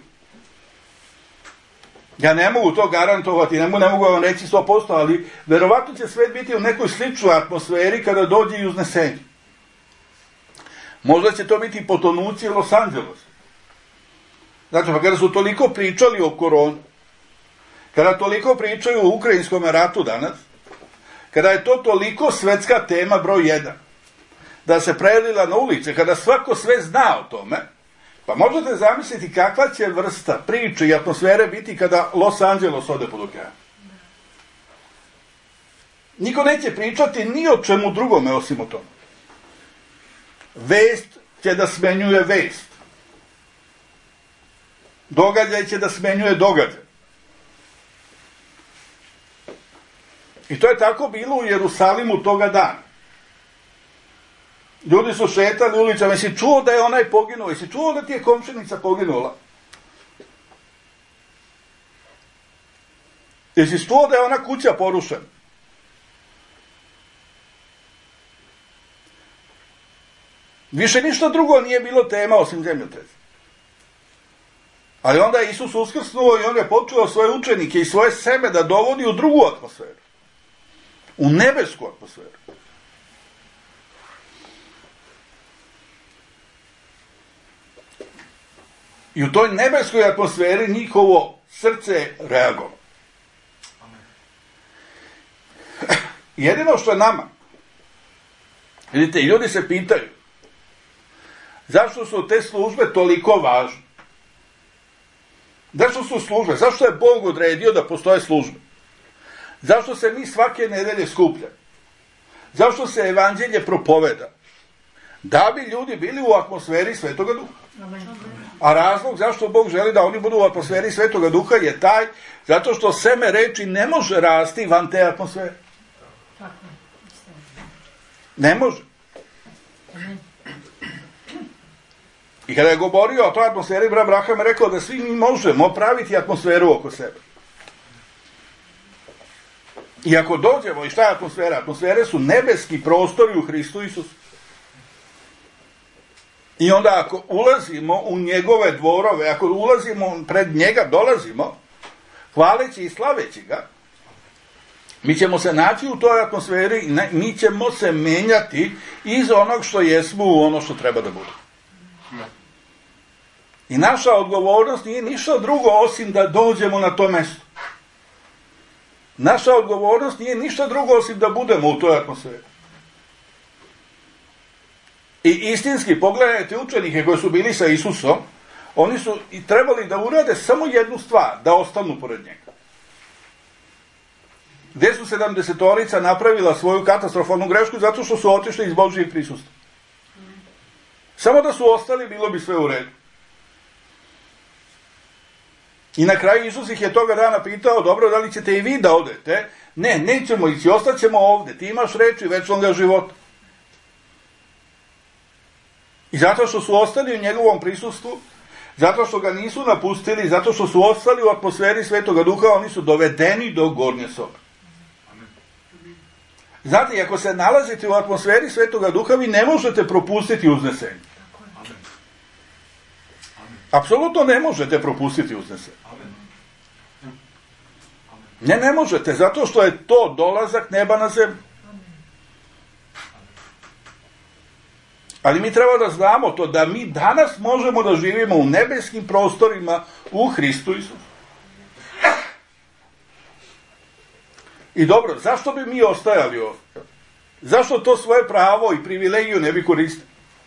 Ja ne mogu to garantovati, ne mogu vam reći 100%, ali verovatno će svet biti u nekoj sličnoj atmosferi kada dođe i uznesenje. Možda će to biti potonuće Los Angeles. Znači, pa kada su toliko pričali o koroni, kada toliko pričaju o ukrajinskom ratu danas, kada je to toliko svetska tema broj 1, da se prelila na ulice, kada svako sve zna o tome, pa možete zamisliti kakva će vrsta priče i atmosfere biti kada Los Angeles ode pod okean. Niko neće pričati ni o čemu drugome osim o tome. Vest će da smenjuje vest. Događaj će da smenjuje događaj. I to je tako bilo u Jerusalimu toga dana. Ljudi su šetali ulicama, jesi čuo da je onaj poginuo, jesi čuo da ti je komšinica poginula? Jesi čuo da je ona kuća porušena? Više ništa drugo nije bilo tema osim zemljotresa. Ali onda je Isus uskrsnuo i on je počeo svoje učenike i svoje seme da dovodi u drugu atmosferu. U nebesku atmosferu. I u toj nebeskoj atmosferi njihovo srce je reagovalo. Jedino što je nama, vidite, ljudi se pitaju, zašto su te službe toliko važne? Zašto su službe? Zašto je Bog odredio da postoje službe? Zašto se mi svake nedelje skupljamo? Zašto se evanđelje propoveda? Da bi ljudi bili u atmosferi Svetoga Duha. A razlog zašto Bog želi da oni budu u atmosferi Svetoga Duha je taj, zato što seme reči ne može rasti van te atmosfere. Ne može. I kada je govorio o toj atmosferi, brat Braham je rekao da svi mi možemo praviti atmosferu oko sebe. I ako dođemo, i šta je atmosfera? Atmosfere su nebeski prostori u Hristu Isusu. I onda ako ulazimo u njegove dvorove, ako ulazimo pred njega, dolazimo, hvaleći i slaveći ga, mi ćemo se naći u toj atmosferi i mi ćemo se menjati iz onog što jesmo u ono što treba da bude. I naša odgovornost nije ništa drugo osim da dođemo na to mesto. Naša odgovornost nije ništa drugo osim da budemo u toj atmosferi. I istinski, pogledajte učenike koji su bili sa Isusom, oni su i trebali da urade samo jednu stvar, da ostanu pored njega. Gde su 70-orica napravila svoju katastrofalnu grešku? Zato što su otišli iz Božijeg prisustva. Samo da su ostali, bilo bi sve u redu. I na kraju Isus ih je toga dana pitao, dobro, da li ćete i vi da odete? Ne, nećemo ići, ostaćemo ovde. Ti imaš reči večnog života. I zato što su ostali u njegovom prisustvu, zato što ga nisu napustili, zato što su ostali u atmosferi Svetoga Duha, oni su dovedeni do gornje sobe. Znate, ako se nalazite u atmosferi Svetoga Duha, vi ne možete propustiti uznesenje. Apsolutno ne možete propustiti uznesenje. Ne možete, zato što je to dolazak neba na zemlju. Ali mi treba da znamo to, da mi danas možemo da živimo u nebeskim prostorima u Hristu Isusu. I dobro, zašto bi mi ostajali ovdje? Zašto to svoje pravo i privilegiju ne bi koristili?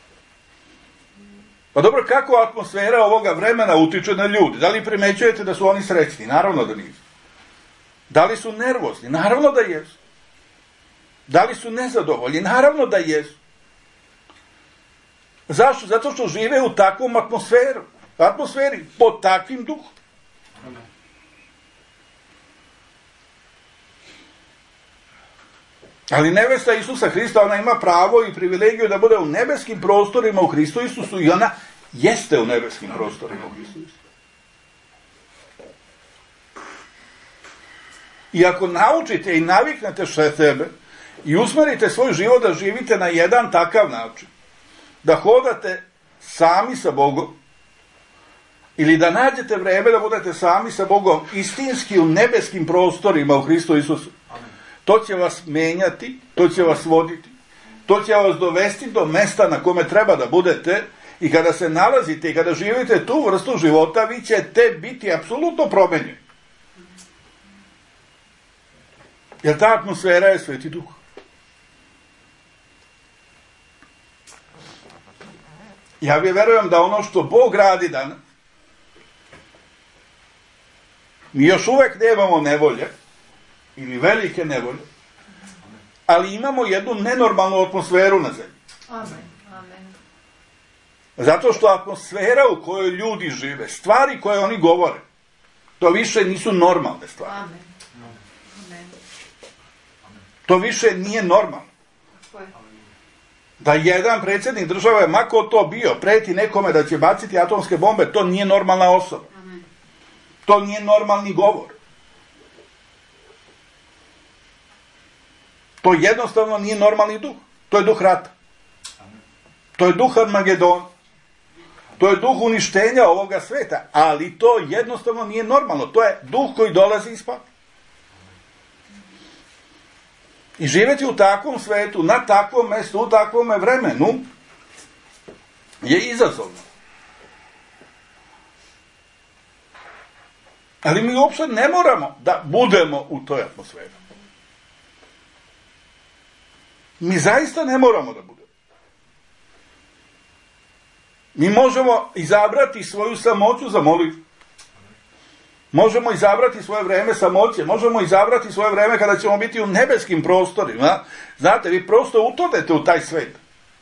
Pa dobro, kako atmosfera ovoga vremena utiče na ljudi? Da li primećujete da su oni srećni? Naravno da nisu. Da li su nervozni? Naravno da jesu. Da li su nezadovoljni? Naravno da jesu. Zašto? Zato što žive u takvom atmosferi, pod takvim duhom. Ali nevesta Isusa Hrista, ona ima pravo i privilegiju da bude u nebeskim prostorima u Hristu Isusu i ona jeste u nebeskim prostorima u Hristu Isusu. I ako naučite i naviknete sebe i usmerite svoj život da živite na jedan takav način, da hodate sami sa Bogom, ili da nađete vreme da budete sami sa Bogom istinski u nebeskim prostorima u Hristu Isusu, to će vas menjati, to će vas voditi, to će vas dovesti do mesta na kome treba da budete i kada se nalazite i kada živite tu vrstu života, vi ćete biti apsolutno promenjeni. Jer ta atmosfera je Sveti Duh. Ja vjerujem da ono što Bog radi danas, mi još uvek nemamo nevolje, ili velike nevolje, ali imamo jednu nenormalnu atmosferu na zemlji. Amen. Zato što atmosfera u kojoj ljudi žive, stvari koje oni govore, to više nisu normalne stvari. Amen. To više nije normalno. Da jedan predsjednik države, mako to bio, preti nekome da će baciti atomske bombe, to nije normalna osoba. To nije normalni govor. To jednostavno nije normalni duh. To je duh rata. To je duh Armagedona. To je duh uništenja ovoga sveta. Ali to jednostavno nije normalno. To je duh koji dolazi iz pakla. I živjeti u takvom svetu, na takvom mjestu, u takvom vremenu je izazovno. Ali mi uopšte ne moramo da budemo u toj atmosferi. Mi zaista ne moramo da budemo. Mi možemo izabrati svoju samoću za molitvu. Možemo izabrati svoje vreme samoće, možemo izabrati svoje vreme kada ćemo biti u nebeskim prostorima. Znate, vi prosto utonete u taj svet.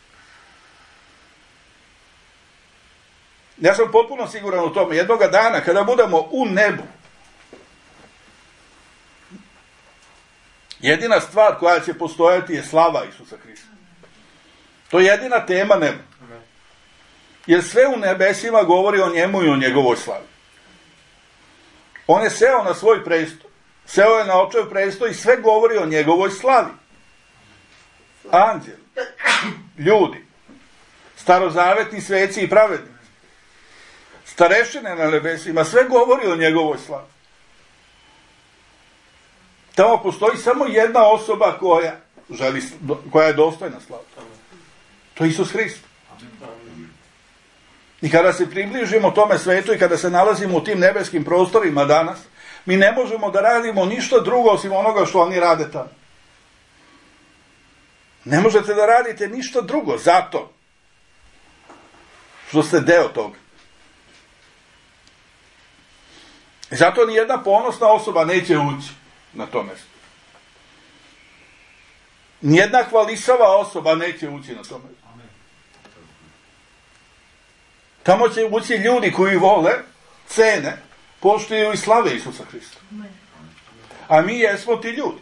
Ja sam potpuno siguran u tome. Jednoga dana, kada budemo u nebu, jedina stvar koja će postojati je slava Isusa Hrista. To je jedina tema neba. Jer sve u nebesima govori o njemu i o njegovoj slavi. On je seo na svoj presto. Seo je na očev presto i sve govori o njegovoj slavi. Anđeli, ljudi, starozavetni sveci i pravednici, starešine na nebesima, sve govori o njegovoj slavi. Tamo postoji samo jedna osoba koja je dostojna slava. To je Isus Hrist. I kada se približimo tome svetu i kada se nalazimo u tim nebeskim prostorima danas, mi ne možemo da radimo ništa drugo osim onoga što oni rade tamo. Ne možete da radite ništa drugo zato što ste deo toga. I zato nijedna ponosna osoba neće ući na to mjesto. Nijedna hvalisava osoba neće ući na to mjesto. Tamo će ući ljudi koji vole, cene, poštuju i slave Isusa Hrista. A mi jesmo ti ljudi.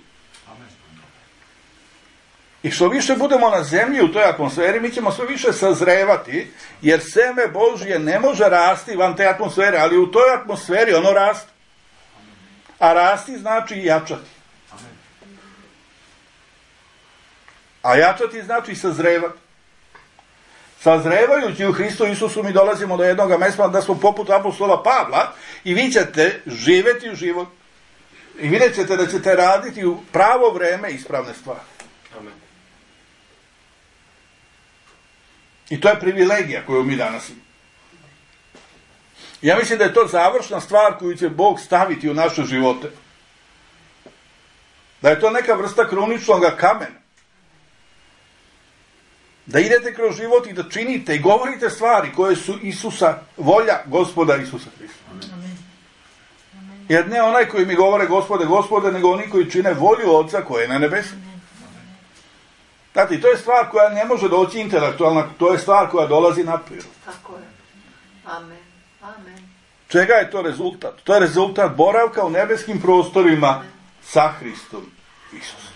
I što više budemo na zemlji u toj atmosferi, mi ćemo sve više sazrevati, jer seme Božje ne može rasti van te atmosfere, ali u toj atmosferi ono raste. A rasti znači i jačati. A jačati znači sazrevati. Sazrevajući u Hristu Isusu mi dolazimo do jednog mjesta da smo poput apostola Pavla i vi ćete živjeti u život. I vidjet ćete da ćete raditi u pravo vreme ispravne stvari. Amen. I to je privilegija koju mi danas imamo. Ja mislim da je to završna stvar koju će Bog staviti u naše živote. Da je to neka vrsta kruničnog kamena. Da idete kroz život i da činite i govorite stvari koje su Isusa, volja Gospoda Isusa Hrista. Jer ne onaj koji mi govore Gospode, Gospode, nego oni koji čine volju Oca koje je na nebesu. Znate, to je stvar koja ne može doći intelektualna, to je stvar koja dolazi na prirodu. Tako je. Amen. Amen. Čega je to rezultat? To je rezultat boravka u nebeskim prostorima sa Hristom Isusom.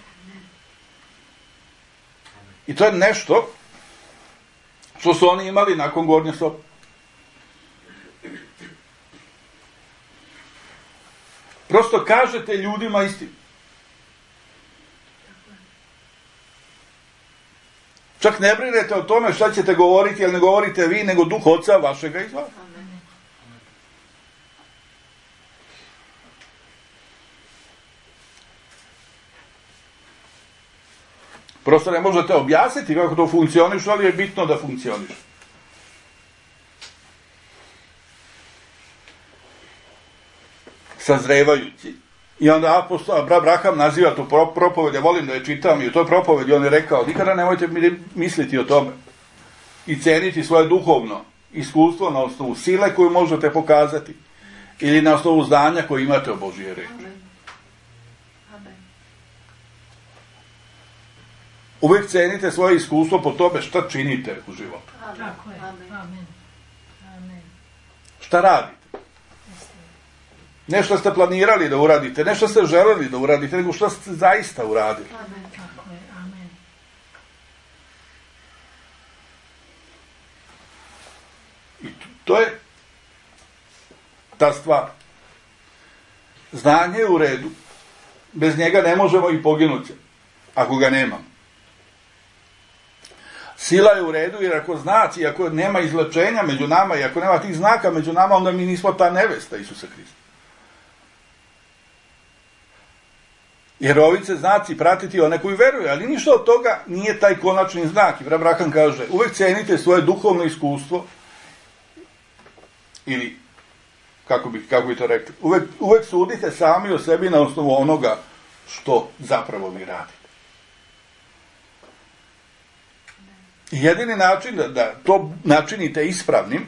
I to je nešto što su oni imali nakon gornje sobe. Prosto kažete ljudima istinu. Čak ne brinete o tome šta ćete govoriti, jer ne govorite vi, nego Duh Oca vašega iz vas. Prosto ne možete objasniti kako to funkcioniš, ali je bitno da funkcioniš. Sazrevajući. I onda apostol Abraham naziva tu propoved, ja volim da je čitam, i u toj propovedi on je rekao, nikada nemojte misliti o tome i ceniti svoje duhovno iskustvo na osnovu sile koju možete pokazati ili na osnovu znanja koje imate o Božje reči. Uvijek cenite svoje iskustvo po tome šta činite u životu. Amen. Šta radite? Nešto ste planirali da uradite, nešto ste želeli da uradite, nego što ste zaista uradili. Amen. I to je ta stvar. Znanje je u redu. Bez njega ne možemo i poginuti, ako ga nemamo. Sila je u redu, jer ako znači, ako nema izlečenja među nama i ako nema tih znaka među nama, onda mi nismo ta nevesta Isusa Hrista. Jer ovi će znaci pratiti one koji veruju, ali ništa od toga nije taj konačni znak. I Abraham kaže, uvijek cenite svoje duhovno iskustvo, ili, kako bi to rekli, uvijek sudite sami o sebi na osnovu onoga što zapravo vi radite. I jedini način da to načinite ispravnim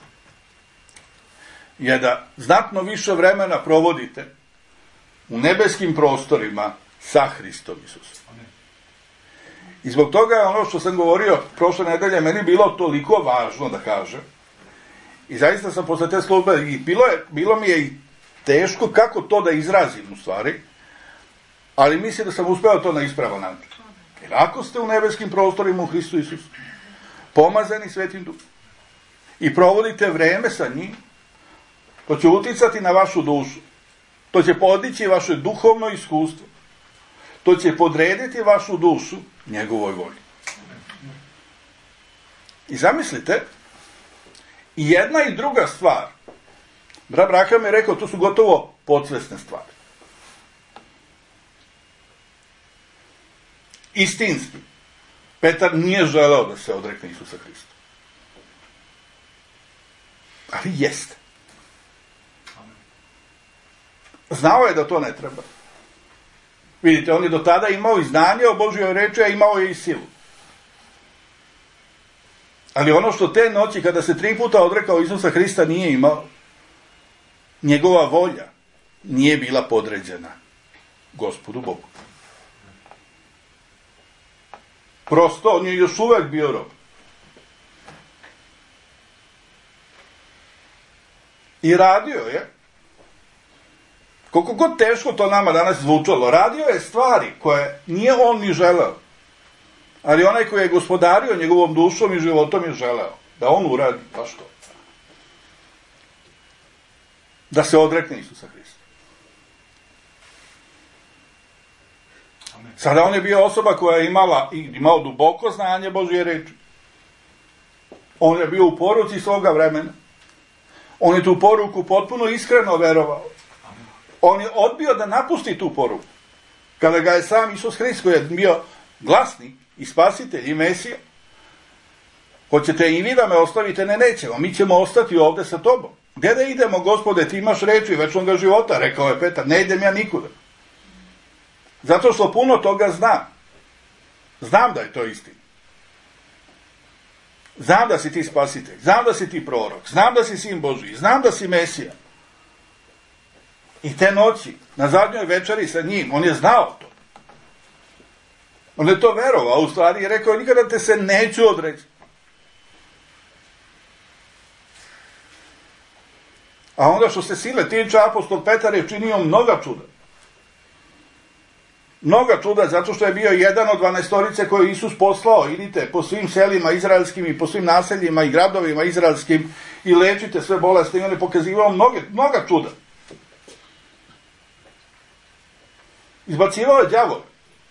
je da znatno više vremena provodite u nebeskim prostorima sa Hristom Isusom. I zbog toga je ono što sam govorio prošle nedelje meni bilo toliko važno da kažem. I zaista sam posle te službe, i bilo mi je i teško kako to da izrazim u stvari, ali mislim da sam uspeo to na ispravan način. Jer ako ste u nebeskim prostorima u Hristu Isusu, pomazani Svetim Duhom, i provodite vreme sa njim, to će uticati na vašu dušu. To će podići vaše duhovno iskustvo. To će podrediti vašu dušu njegovoj volji. I zamislite, i jedna i druga stvar, Abraham je rekao, to su gotovo podsvesne stvari. Istinski, Petar nije želeo da se odrekne Isusa Hrista. Ali jeste. Znao je da to ne treba. Vidite, on je do tada imao i znanje o Božjoj reči, a imao je i silu. Ali ono što te noći, kada se 3 puta odrekao Isusa Hrista, nije imao, njegova volja nije bila podređena Gospodu Bogu. Prosto, on je još uvek bio rob. I radio je, koliko god teško to nama danas zvučalo, radio je stvari koje nije on ni želeo. Ali onaj koji je gospodario njegovom dušom i životom je želeo da on uradi baš to. Da se odrekne Isusa Hrista. Sada on je bio osoba koja je imao duboko znanje Božje reči. On je bio u poruci svoga vremena. On je tu poruku potpuno iskreno verovao. On je odbio da napusti tu poruku. Kada ga je sam Isus Hrist, koji je bio glasnik i spasitelj i Mesija, hoćete i vi da me ostavite? Ne, nećemo. Mi ćemo ostati ovde sa tobom. Gde da idemo, Gospode, ti imaš reči večnoga života, rekao je Petar. Ne idem ja nikuda. Zato što puno toga znam. Znam da je to istina. Znam da si ti spasitelj. Znam da si ti prorok. Znam da si sin Božji. Znam da si Mesija. I te noći, na zadnjoj večeri sa njim, on je znao to. On je to verovao, u stvari je rekao, nikada te se neću odreći. A onda što se sile tiče, apostol Petar je činio mnoga čuda. Mnoga čuda, zato što je bio jedan od 12 koje je Isus poslao. Idite po svim selima izraelskim i po svim naseljima i gradovima izraelskim i lečite sve bolesti. I on je pokazivao mnoga čuda. Izbacivao je đavola.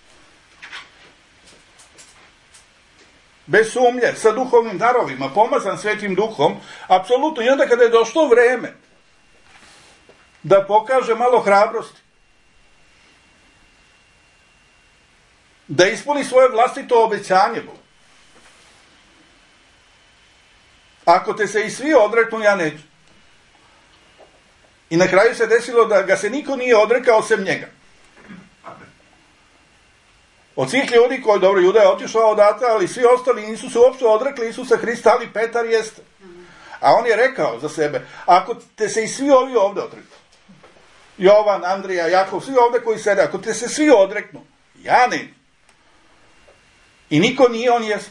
Bez sumnje, sa duhovnim darovima, pomazan Svetim Duhom, apsolutno. I onda kada je došlo vreme da pokaže malo hrabrosti, da ispuni svoje vlastito obećanje Bogu. Ako te se i svi odreknu, ja neću. I na kraju se desilo da ga se niko nije odrekao osim njega. Od svih ljudi koji, dobro, Juda je otišao odatle, ali svi ostali nisu se uopšte odrekli Isusa Hrista, ali Petar jeste. A on je rekao za sebe, ako te se i svi ovi ovde odreknu, Jovan, Andrija, Jakov, svi ovde koji sede, ako te se svi odreknu, ja ne. I niko nije, on jeste.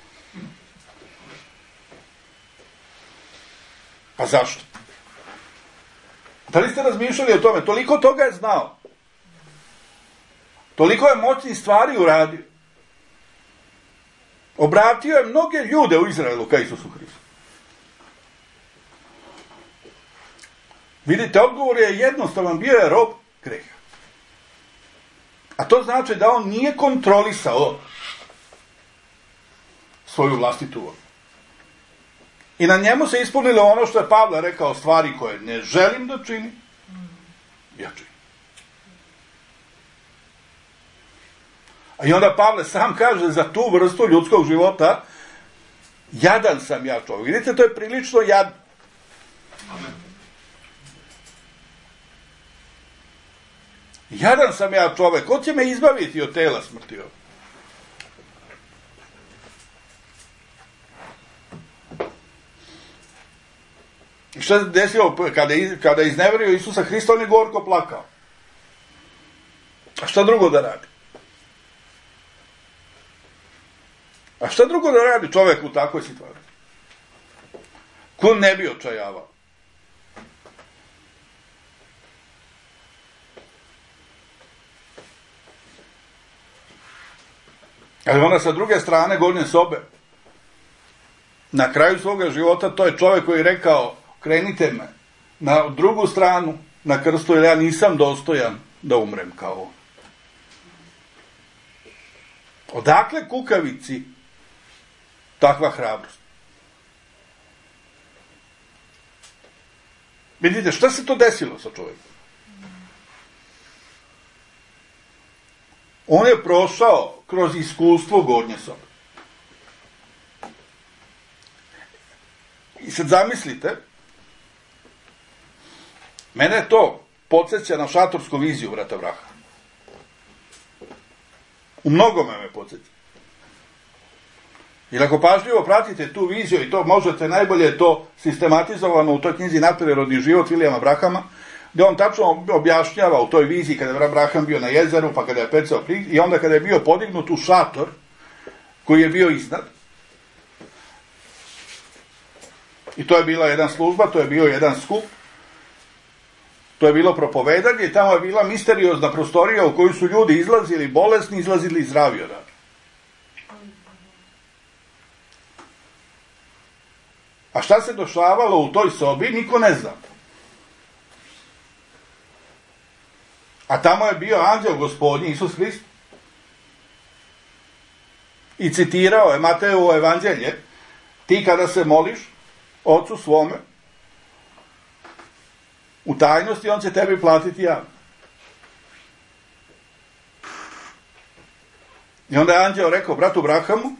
Pa zašto? Da li ste razmišljali o tome? Toliko toga je znao. Toliko je moćnih stvari uradio. Obratio je mnoge ljude u Izraelu ka Isusu Hristu. Vidite, odgovor je jednostavan, bio je rob greha. A to znači da on nije kontrolisao svoju vlastitu volju. I na njemu se ispunilo ono što je Pavle rekao, stvari koje ne želim da činim, ja činim. I onda Pavle sam kaže za tu vrstu ljudskog života, jadan sam ja čovjek. Vidite, to je prilično jadno. Jadan sam ja čovjek. Ko će me izbaviti od tela smrti? I što se desilo kada je izneverio Isusa Hrista, on je gorko plakao. A šta drugo da radi? A šta drugo da radi čovjek u takvoj situaciji? Ko ne bi očajavao? Ali onda sa druge strane gornje sobe, na kraju svoga života, to je čovjek koji je rekao, krenite me na drugu stranu, na krstu, jer ja nisam dostojan da umrem kao on. Odakle kukavici takva hrabrost? Vidite, šta se to desilo sa čovjekom? On je prošao kroz iskustvo gornje sobe. I sad zamislite, mene to podsjeća na šatorsku viziju brata Vraha. U mnogome me podsjeća. Jer ako pažljivo pratite tu viziju, i to možete najbolje to sistematizovano u toj knjizi Nadprirodni život Vilijama Brahama, gdje on tačno objašnjava u toj viziji kada je Braham bio na jezeru, pa kada je pecao plin, i onda kada je bio podignut u šator koji je bio iznad. I to je bila jedna služba, to je bio jedan skup, to je bilo propovedanje i tamo je bila misteriozna prostorija u kojoj su ljudi izlazili bolesni, izlazili zdravi odavde. A šta se dešavalo u toj sobi, niko ne zna. A tamo je bio anđel Gospodnji, Isus Hrist, i citirao je Mateovo evanđelje, ti kada se moliš Ocu svome u tajnosti, on će tebi platiti javno. I onda je anđeo rekao bratu Brahamu,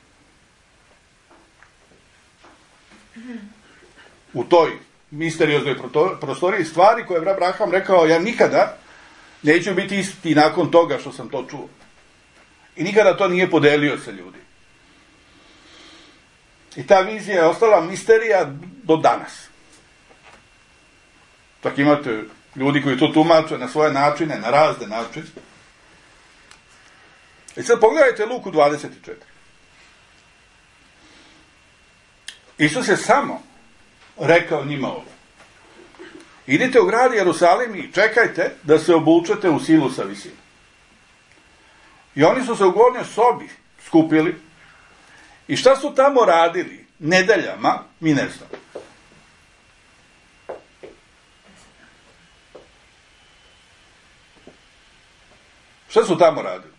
u toj misterioznoj prostoriji stvari koje je brat Braham rekao, ja nikada neću biti isti nakon toga što sam to čuo. I nikada to nije podelio sa ljudi. I ta vizija je ostala misterija do danas. Tako imate ljudi koji to tumače na svoje načine, na razne načine. I sad pogledajte Luku 24. Isus je samo rekao njima ovo. Idite u grad Jerusalim i čekajte da se obučete u silu sa visine. I oni su se u gornjoj sobi skupili. I šta su tamo radili nedeljama, mi ne znamo. Šta su tamo radili?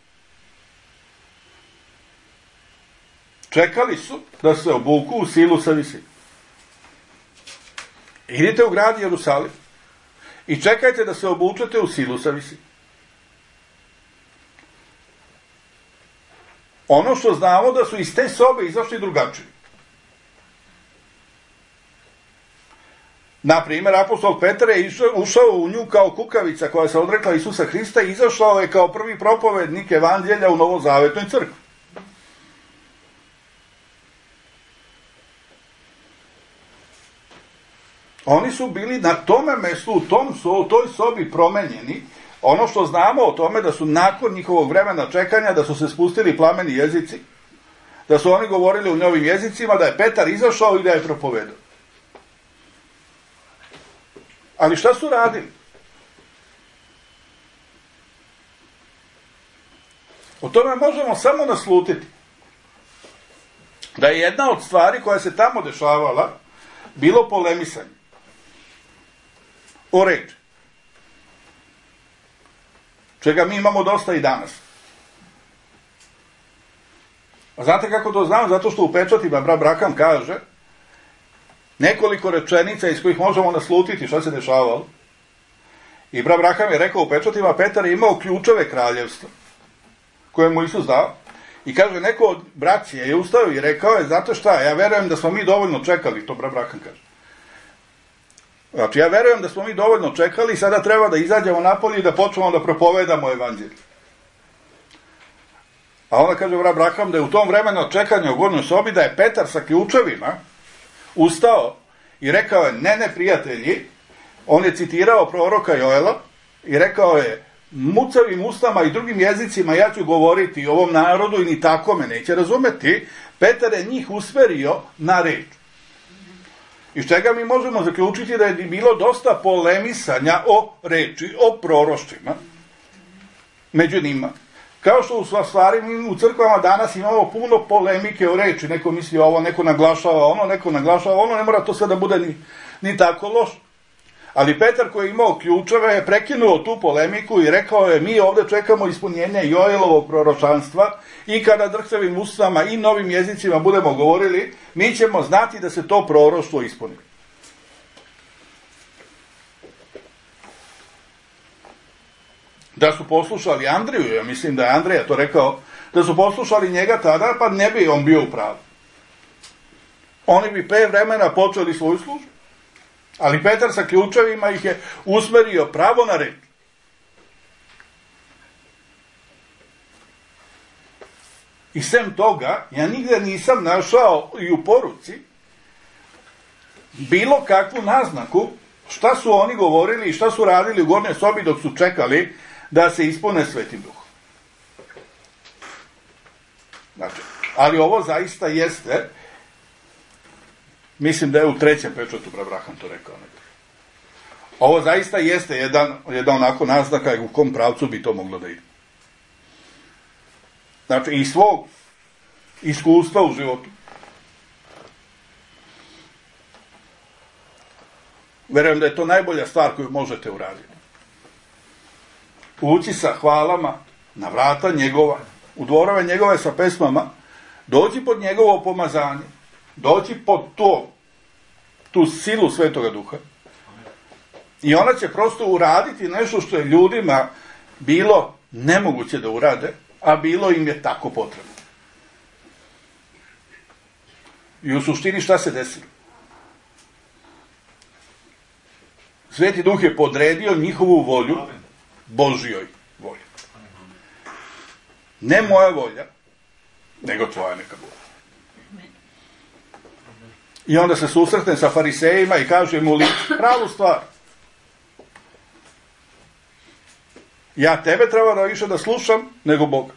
Čekali su da se obuku u silu sa visine. Idite u grad Jerusalim i čekajte da se obučete u silu sa visine. Ono što znamo da su iz te sobe izašli drugačiji. Na primjer, apostol Petar je ušao u nju kao kukavica koja se odrekla Isusa Hrista i izašao je kao prvi propovednik evanđelja u Novozavetnoj crkvi. Oni su bili na tome mestu, u toj sobi promenjeni. Ono što znamo o tome da su nakon njihovog vremena čekanja, da su se spustili plameni jezici, da su oni govorili u novim jezicima, da je Petar izašao i da je propovedao. Ali šta su radili? O tome možemo samo naslutiti da je jedna od stvari koja se tamo dešavala bilo polemisanje o reči. Čega mi imamo dosta i danas. A znate kako to znam? Zato što u pečatima brat Braham kaže nekoliko rečenica iz kojih možemo naslutiti šta se dešavalo. I brat Braham je rekao u pečatima, Petar je imao ključeve kraljevstva koje mu Isus dao. I kaže, neko od braće je ustao i rekao je, znate šta, ja verujem da smo mi dovoljno čekali, to brat Braham kaže. Znači, ja verujem da smo mi dovoljno čekali i sada treba da izađemo napolje i da počnemo da propovedamo evanđelje. A onda kaže brat Braham da je u tom vremenu čekanja u gornjoj sobi da je Petar sa ključevima ustao i rekao je, ne prijatelji, on je citirao proroka Joela i rekao je, mucavim ustama i drugim jezicima ja ću govoriti o ovom narodu i ni tako me neće razumeti. Petar je njih usmerio na reč. Iz čega mi možemo zaključiti da je bilo dosta polemisanja o reči, o proroštvima među njima. Kao što u stvari mi u crkvama danas imamo puno polemike o reči. Neko misli ovo, neko naglašava ono, ne mora to sve da bude ni tako loše. Ali Petar koji je imao ključeve je prekinuo tu polemiku i rekao je, mi ovdje čekamo ispunjenje Joelovog proročanstva i kada drhtavim ustama i novim jezicima budemo govorili, mi ćemo znati da se to proroštvo ispuni. Da su poslušali Andriju, ja mislim da je Andrija to rekao, da su poslušali njega tada, pa ne bi on bio u pravu. Oni bi pre vremena počeli svoju službu. Ali Petar sa ključevima ih je usmerio pravo na reč. I sem toga, ja nigde nisam našao i u poruci bilo kakvu naznaku šta su oni govorili i šta su radili u gornjoj sobi dok su čekali da se ispune Svetim Duhom. Znači, ali ovo zaista jeste, mislim da je u 3. pečatu brat Braham to rekao. Ovo zaista jeste jedan onako naznaka u kom pravcu bi to moglo da ide. Znači, iz svog iskustva u životu. Verujem da je to najbolja stvar koju možete uraditi. Ući sa hvalama na vrata njegova, u dvorove njegove sa pesmama doći pod njegovo pomazanje, doći pod tu silu Svetoga Duha. I ona će prosto uraditi nešto što je ljudima bilo nemoguće da urade, a bilo im je tako potrebno. I u suštini šta se desilo? Sveti Duh je podredio njihovu volju Božjoj volji. Ne moja volja, nego tvoja neka bude. I onda se susretne sa farisejima i kaže mu pravu stvar. Ja tebe treba da više da slušam nego Boga.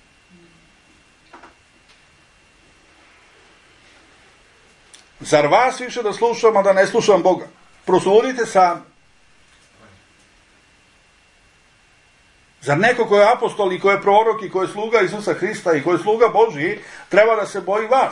Zar vas više da slušam, a da ne slušam Boga? Prosudite sami. Zar neko ko je apostol i ko je prorok i ko je sluga Isusa Hrista i ko je sluga Božji treba da se boji vas?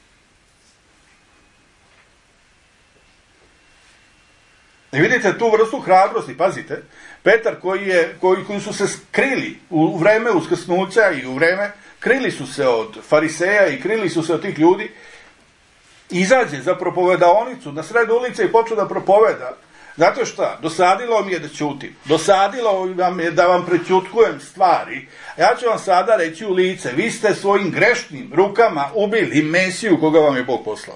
I vidite tu vrstu hrabrosti, pazite, Petar koji su se skrili u vreme uskrsnuća i u vreme, krili su se od fariseja i krili su se od tih ljudi, izađe za propovedaonicu na sred ulice i počne da propoveda. Znate šta? Dosadilo mi je da ćutim. Dosadilo vam je da vam prećutkujem stvari. Ja ću vam sada reći u lice. Vi ste svojim grešnim rukama ubili Mesiju koga vam je Bog poslao.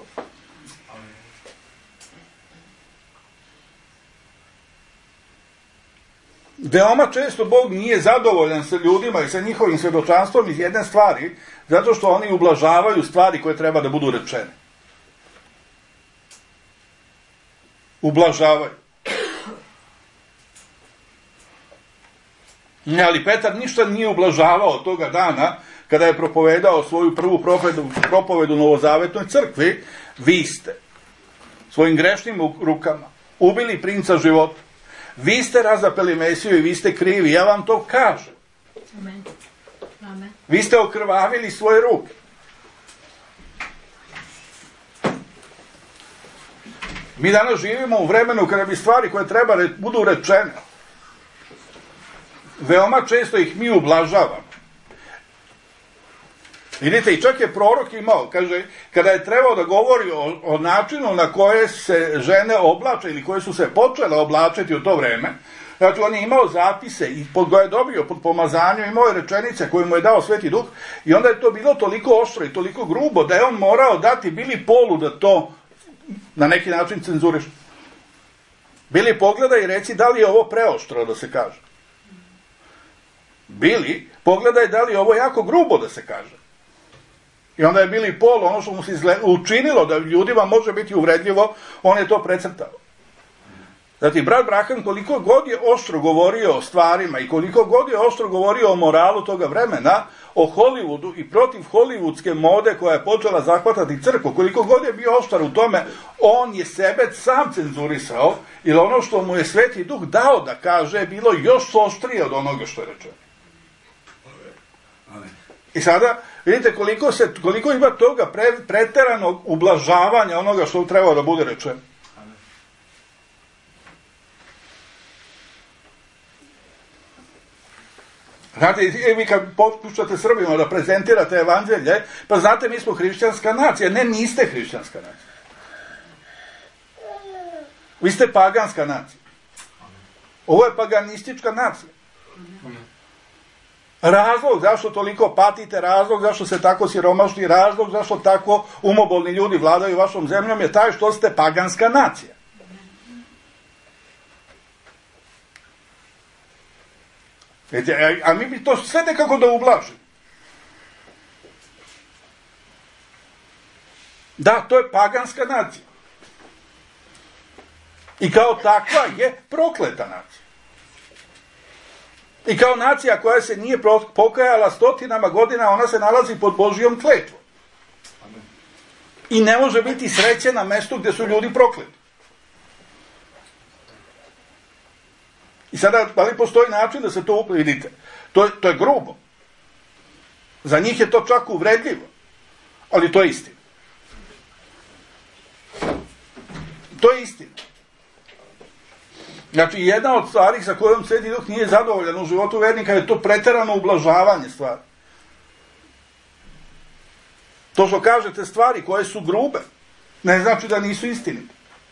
Veoma često Bog nije zadovoljan sa ljudima i sa njihovim svjedočanstvom iz jedne stvari, zato što oni ublažavaju stvari koje treba da budu rečene. Ublažavaju. Ali Petar ništa nije ublažavao toga dana kada je propovedao svoju prvu propovedu Novozavetnoj crkvi. Vi ste svojim grešnim rukama ubili princa života. Vi ste razapeli Mesiju i vi ste krivi. Ja vam to kažem. Amen. Amen. Vi ste okrvavili svoje ruke. Mi danas živimo u vremenu kada bi stvari koje treba budu rečene. Veoma često ih mi ublažavamo. Vidite, i čak je prorok imao, kaže, kada je trebao da govori o načinu na koje se žene oblače ili koje su se počele oblačiti u to vreme, znači on je imao zapise i ga je dobio pod pomazanju, imao je rečenice koje mu je dao Sveti Duh i onda je to bilo toliko oštro i toliko grubo da je on morao dati Bili Polu da to na neki način cenzuriš. Bili, pogledaj i reci da li je ovo preoštro da se kaže. Bili, pogledaj da li je ovo jako grubo da se kaže. I onda je Bili Pol, ono što mu se učinilo da ljudima može biti uvredljivo, on je to precrtao. Znači, brat Braham koliko god je oštro govorio o stvarima i koliko god je oštro govorio o moralu toga vremena, o Hollywoodu i protiv hollywoodske mode koja je počela zahvatati crkvu, koliko god je bio oštar u tome, on je sebe sam cenzurisao, jer ono što mu je Sveti Duh dao da kaže je bilo još oštrije od onoga što je rečeno. I sada, vidite koliko ima toga preteranog ublažavanja onoga što treba da bude rečeno. Znate, vi kad pokušate Srbima da prezentirate evanđelje, pa znate, mi smo hrišćanska nacija. Ne, niste hrišćanska nacija. Vi ste paganska nacija. Ovo je paganistička nacija. Razlog zašto toliko patite, razlog zašto se tako siromašni, razlog zašto tako umobolni ljudi vladaju vašom zemljom je taj što ste paganska nacija. A mi bi to sve nekako da ublažimo. Da, to je paganska nacija. I kao takva je prokleta nacija. I kao nacija koja se nije pokajala stotinama godina, ona se nalazi pod Božjom kletvom. I ne može biti sreće na mestu gdje su ljudi prokleti. I sada, da li postoji način da se to vidite? To je grubo. Za njih je to čak uvredljivo. Ali to je istina. To je istina. Znači, jedna od stvari sa kojom Sveti Duh nije zadovoljan u životu vernika je to preterano ublažavanje stvari. To što kažete stvari koje su grube, ne znači da nisu istinite.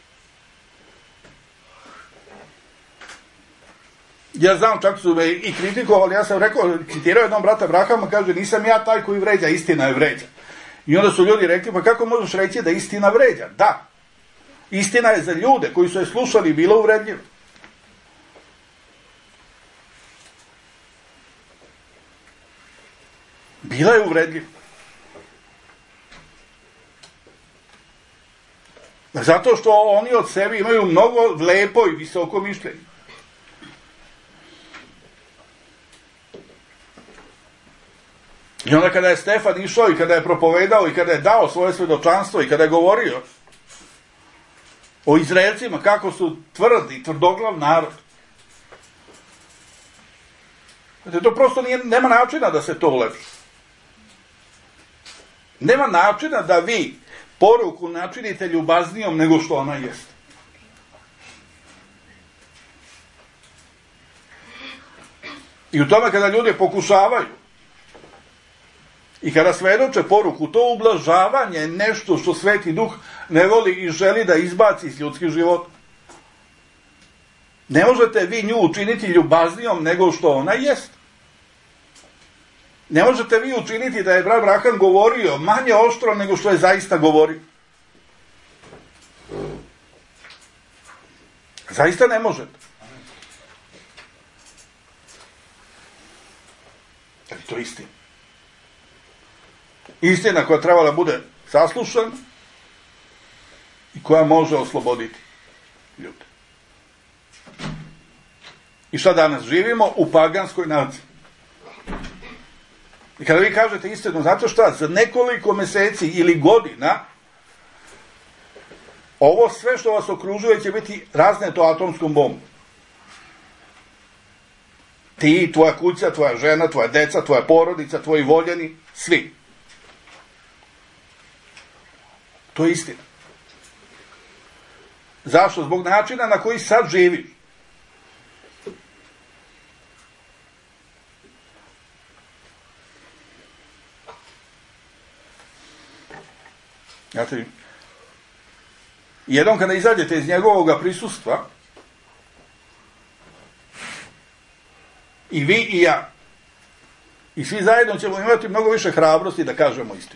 Ja znam, čak su me i kritikovali, ja sam rekao, citirao jednom brata Abrahama, kaže, nisam ja taj koji vređa, istina je vređa. I onda su ljudi rekli, pa kako možeš reći da istina vređa? Da, istina je za ljude koji su je slušali bila uvredljiva. Bila je uvredljiva. Zato što oni od sebe imaju mnogo lepo i visoko mišljenje. I onda kada je Stefan išao i kada je propovedao i kada je dao svoje svedočanstvo i kada je govorio o Izraelcima kako su tvrdi, tvrdoglav narod. To prosto nema načina da se to ulepši. Nema načina da vi poruku načinite ljubaznijom nego što ona jeste. I u tome kada ljudi pokušavaju i kada svedoče poruku, to ublažavanje je nešto što Sveti Duh ne voli i želi da izbaci iz ljudskih života. Ne možete vi nju učiniti ljubaznijom nego što ona jest. Ne možete vi učiniti da je brat Abraham govorio manje oštro nego što je zaista govorio. Zaista ne možete. Ali to je istina. Istina koja treba da bude saslušana i koja može osloboditi ljude. I šta danas živimo? U paganskoj naciji. I kada vi kažete istinu, znate šta? Za nekoliko meseci ili godina ovo sve što vas okružuje će biti razneto atomskom bombom. Ti, tvoja kuća, tvoja žena, tvoja deca, tvoja porodica, tvoji voljeni, svi. To je istina. Zašto? Zbog načina na koji sad živiš. Znate, jednom kada izađete iz njegovog prisustva, i vi i ja, i svi zajedno ćemo imati mnogo više hrabrosti da kažemo istinu.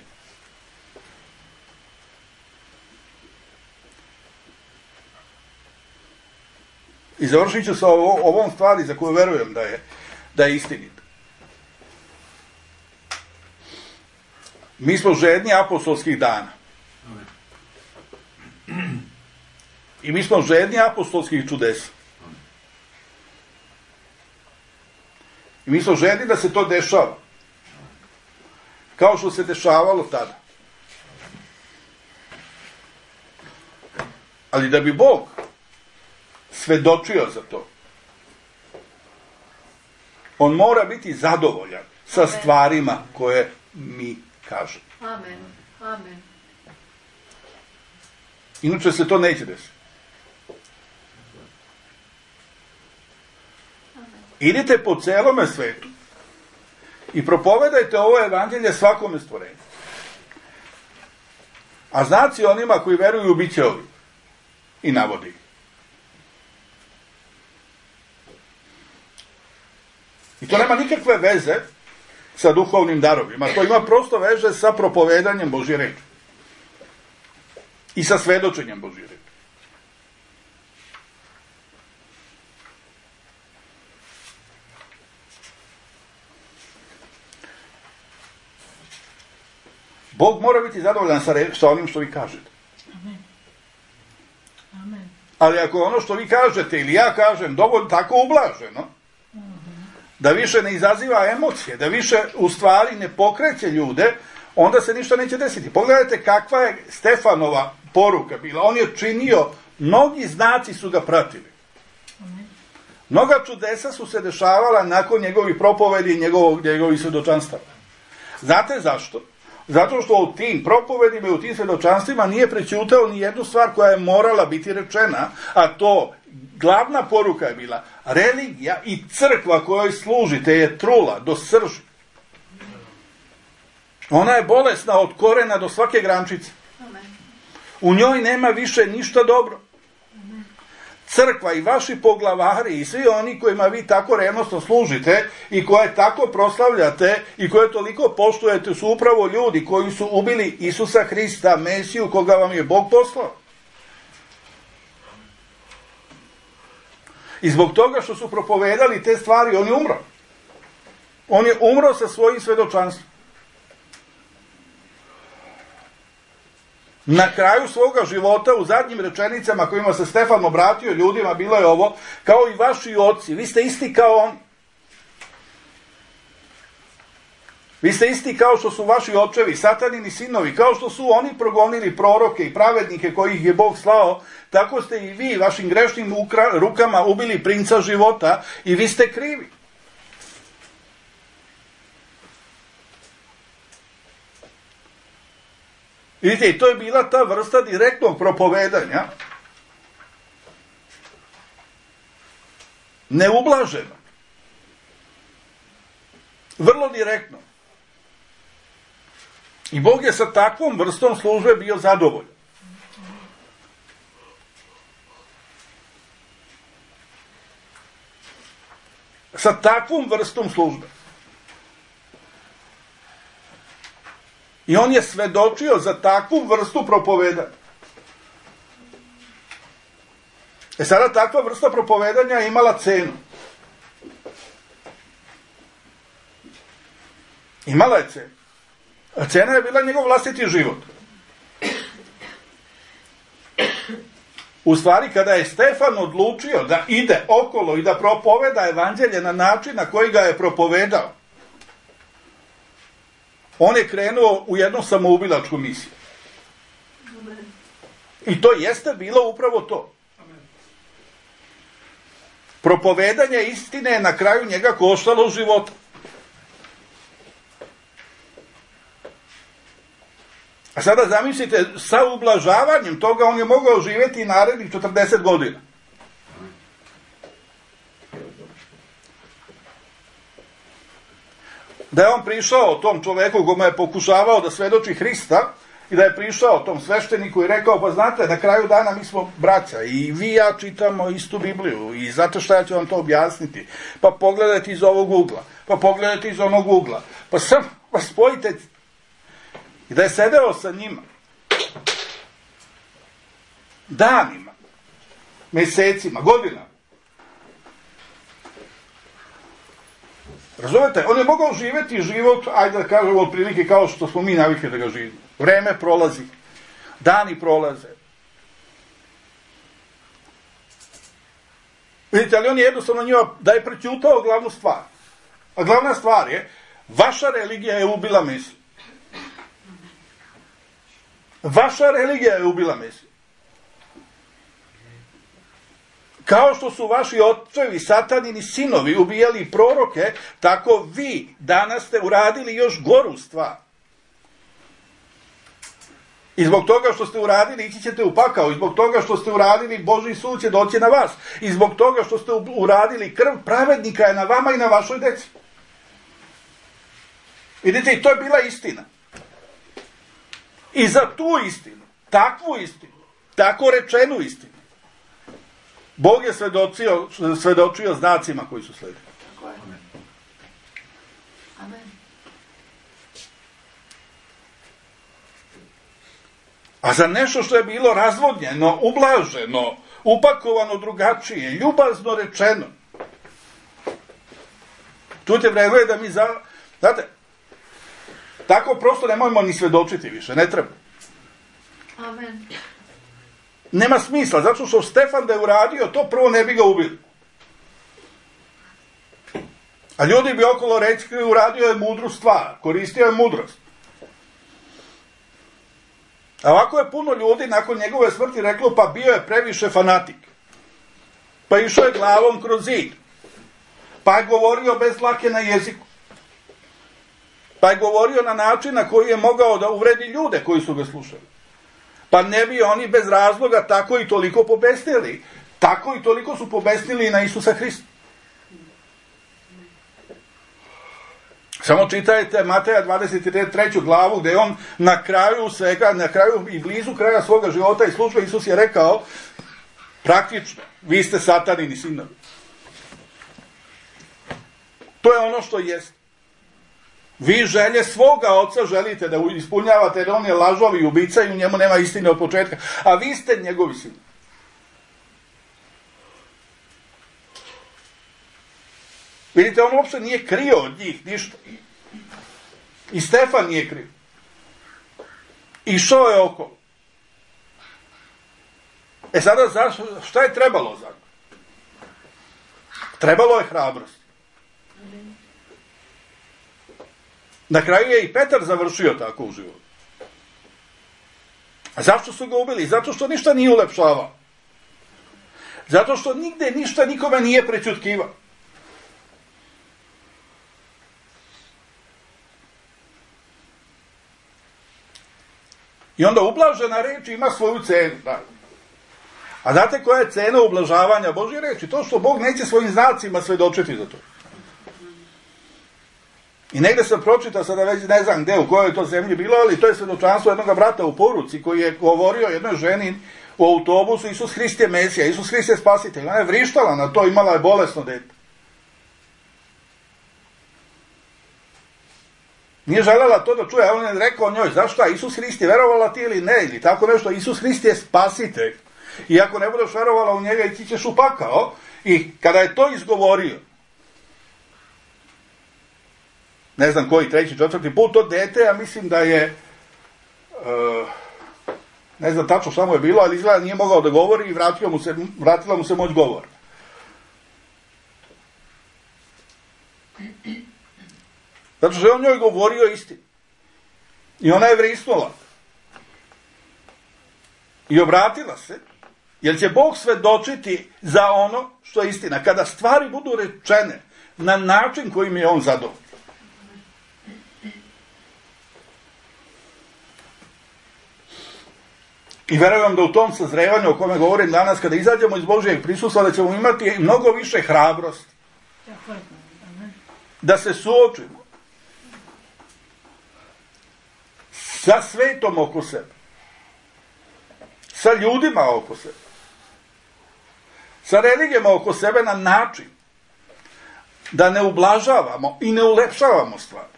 I završit ću sa ovom stvari za koju verujem da je istinita. Mi smo žedni apostolskih dana. I mi smo žedni apostolskih čudesa. I mi smo žedni da se to dešava. Kao što se dešavalo tada. Ali da bi Bog svedočio za to, on mora biti zadovoljan sa stvarima koje mi kažemo. Amen. Amen. Inače se to neće desiti. Idite po celome svetu i propovedajte ovo evanđelje svakome stvorenju. A znaci onima koji veruju bit će ovi. I navodi ih. I to nema nikakve veze sa duhovnim darovima. To ima prosto veze sa propovedanjem Božje reči. I sa svedočenjem Božje reči. Bog mora biti zadovoljan sa onim što vi kažete. Amen. Amen. Ali ako ono što vi kažete ili ja kažem dovoljno tako ublaženo, da više ne izaziva emocije, da više u stvari ne pokreće ljude, onda se ništa neće desiti. Pogledajte kakva je Stefanova poruka bila. On je činio, mnogi znaci su ga pratili. Mnoga čudesa su se dešavala nakon njegovih propovedi i njegovih svedočanstava. Znate zašto? Zato što u tim propovedima i u tim svedočanstvima nije prećutao ni jednu stvar koja je morala biti rečena, a to glavna poruka je bila religija i crkva kojoj služite je trula do srži. Ona je bolesna od korena do svake grančice. U njoj nema više ništa dobro. Crkva i vaši poglavari i svi oni kojima vi tako revnosno služite i koje tako proslavljate i koje toliko poštujete su upravo ljudi koji su ubili Isusa Hrista, Mesiju, koga vam je Bog poslao. I zbog toga što su propovedali te stvari, on je umro. On je umro sa svojim svedočanstvom. Na kraju svoga života, u zadnjim rečenicama kojima se Stefan obratio ljudima, bilo je ovo: kao i vaši oci, vi ste isti kao oni. Vi ste isti kao što su vaši očevi, satanini sinovi, kao što su oni progonili proroke i pravednike kojih je Bog slao, tako ste i vi vašim grešnim rukama ubili princa života i vi ste krivi. Vidite, i to je bila ta vrsta direktnog propovedanja, neublaženo, vrlo direktno. I Bog je sa takvom vrstom službe bio zadovoljan. Sa takvom vrstom službe. I on je svedočio za takvu vrstu propovedanja. Sada takva vrsta propovedanja je imala cenu. Imala je cenu. A cena je bila njegov vlastiti život. U stvari, kada je Stefan odlučio da ide okolo i da propoveda evanđelje na način na koji ga je propovedao, on je krenuo u jednu samoubilačku misiju. I to jeste bilo upravo to. Propovedanje istine je na kraju njega koštalo života. A sada zamislite, sa ublažavanjem toga on je mogao živjeti i narednih 40 godina. Da je on prišao tom čoveku kome je pokušavao da svedoči Hrista i da je prišao tom svešteniku i rekao: pa znate, na kraju dana mi smo braća i vi i ja čitamo istu Bibliju i znate šta, ja ću vam to objasniti. Pa pogledajte iz ovog ugla, pa pogledajte iz onog ugla, pa sam vas spojite. I da je sedeo sa njima danima, mesecima, godinama. Razumete? On je mogao živjeti život, ajde da kažemo, otprilike kao što smo mi navikli da ga živimo. Vreme prolazi, dani prolaze. Vidite, ali on je jednostavno njima da je prećutao glavnu stvar. A glavna stvar je, vaša religija je ubila Mesiju. Vaša religija je ubila Mesiju. Kao što su vaši očevi, satanini sinovi ubijali proroke, tako vi danas ste uradili još goru stvar. I zbog toga što ste uradili, ići ćete u pakao. I zbog toga što ste uradili, Božji sud će doći na vas. I zbog toga što ste uradili, krv pravednika je na vama i na vašoj deci. Vidite, i to je bila istina. I za tu istinu, takvu istinu, tako rečenu istinu, Bog je svedočio znacima koji su sledili. Amen. A za nešto što je bilo razvodnjeno, ublaženo, upakovano drugačije, ljubazno rečeno, čujte, vreme je da mi znate, tako prosto nemojmo ni svedočiti više, ne treba. Amen. Nema smisla, zato što Stefan da je uradio, to prvo ne bi ga ubili. A ljudi bi okolo rekli, uradio je mudru stvar, koristio je mudrost. A ovako je puno ljudi nakon njegove smrti reklo, pa bio je previše fanatik. Pa išao je glavom kroz zid. Pa je govorio bez dlake na jeziku. Pa je govorio na način na koji je mogao da uvredi ljude koji su ga slušali. Pa ne bi oni bez razloga tako i toliko pobesnili. Tako i toliko su pobesnili na Isusa Hrista. Samo čitajte Mateja 23. glavu, gdje on na kraju svega, na kraju i blizu kraja svoga života i službe, Isus je rekao, praktično, vi ste satanini sinovi. To je ono što jest. Vi želje svoga oca želite da ispunjavate, jer on je lažov i ubica i u njemu nema istine od početka. A vi ste njegovi sinovi. Vidite, on uopšte nije krio od njih ništa. I Stefan nije krio. Išao je okolo. Sada, šta je trebalo za to? Trebalo je hrabrost. Na kraju je i Petar završio tako u životu. A zašto su ga ubili? Zato što ništa nije ulepšavao. Zato što nigde ništa nikome nije prećutkivao. I onda ublažena reč ima svoju cenu. Da. A znate koja je cena ublažavanja Božje reči? To što Bog neće svojim znacima svedočiti za to. I negde sam pročitao, sada već ne znam gde, u kojoj to zemlji bilo, ali to je svedočanstvo jednog brata u poruci koji je govorio jednoj ženi u autobusu, Isus Hrist je Mesija, Isus Hrist je spasitelj. Ona je vrištala na to, imala je bolesno dete. Nije želela to da čuje, a on je rekao njoj, zašto? Isus Hrist je, verovala ti ili ne, ili tako nešto, Isus Hrist je spasitelj. I ako ne budeš verovala u njega, ti ćeš u pakao. I kada je to izgovorio, ne znam koji, 3., 4. put, to dete, ja mislim da je, ne znam tačno šta mu je bilo, ali izgleda nije mogao da govori i vratila mu se moć govora. Zato što je on njoj govorio istinu. I ona je vrisnula. I obratila se, jer će Bog svedočiti za ono što je istina. Kada stvari budu rečene na način kojim je on zadovoljan. I verujem da u tom sazrevanju o kome govorim danas, kada izađemo iz Božijeg prisustva, da ćemo imati mnogo više hrabrosti. Da se suočimo sa svetom oko sebe. Sa ljudima oko sebe. Sa religijama oko sebe na način da ne ublažavamo i ne ulepšavamo stvari.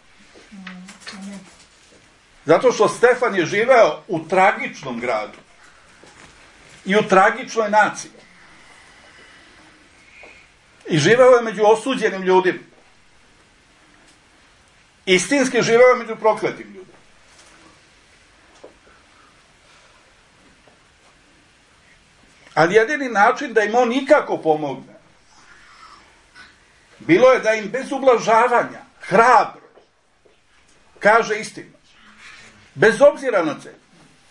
Zato što Stefan je živeo u tragičnom gradu i u tragičnoj naciji. I živeo je među osuđenim ljudima. Istinski živeo je među prokletim ljudima. Ali jedini način da im on nikako pomogne bilo je da im bez ublažavanja, hrabro, kaže istinu. Bez obzira na cenu.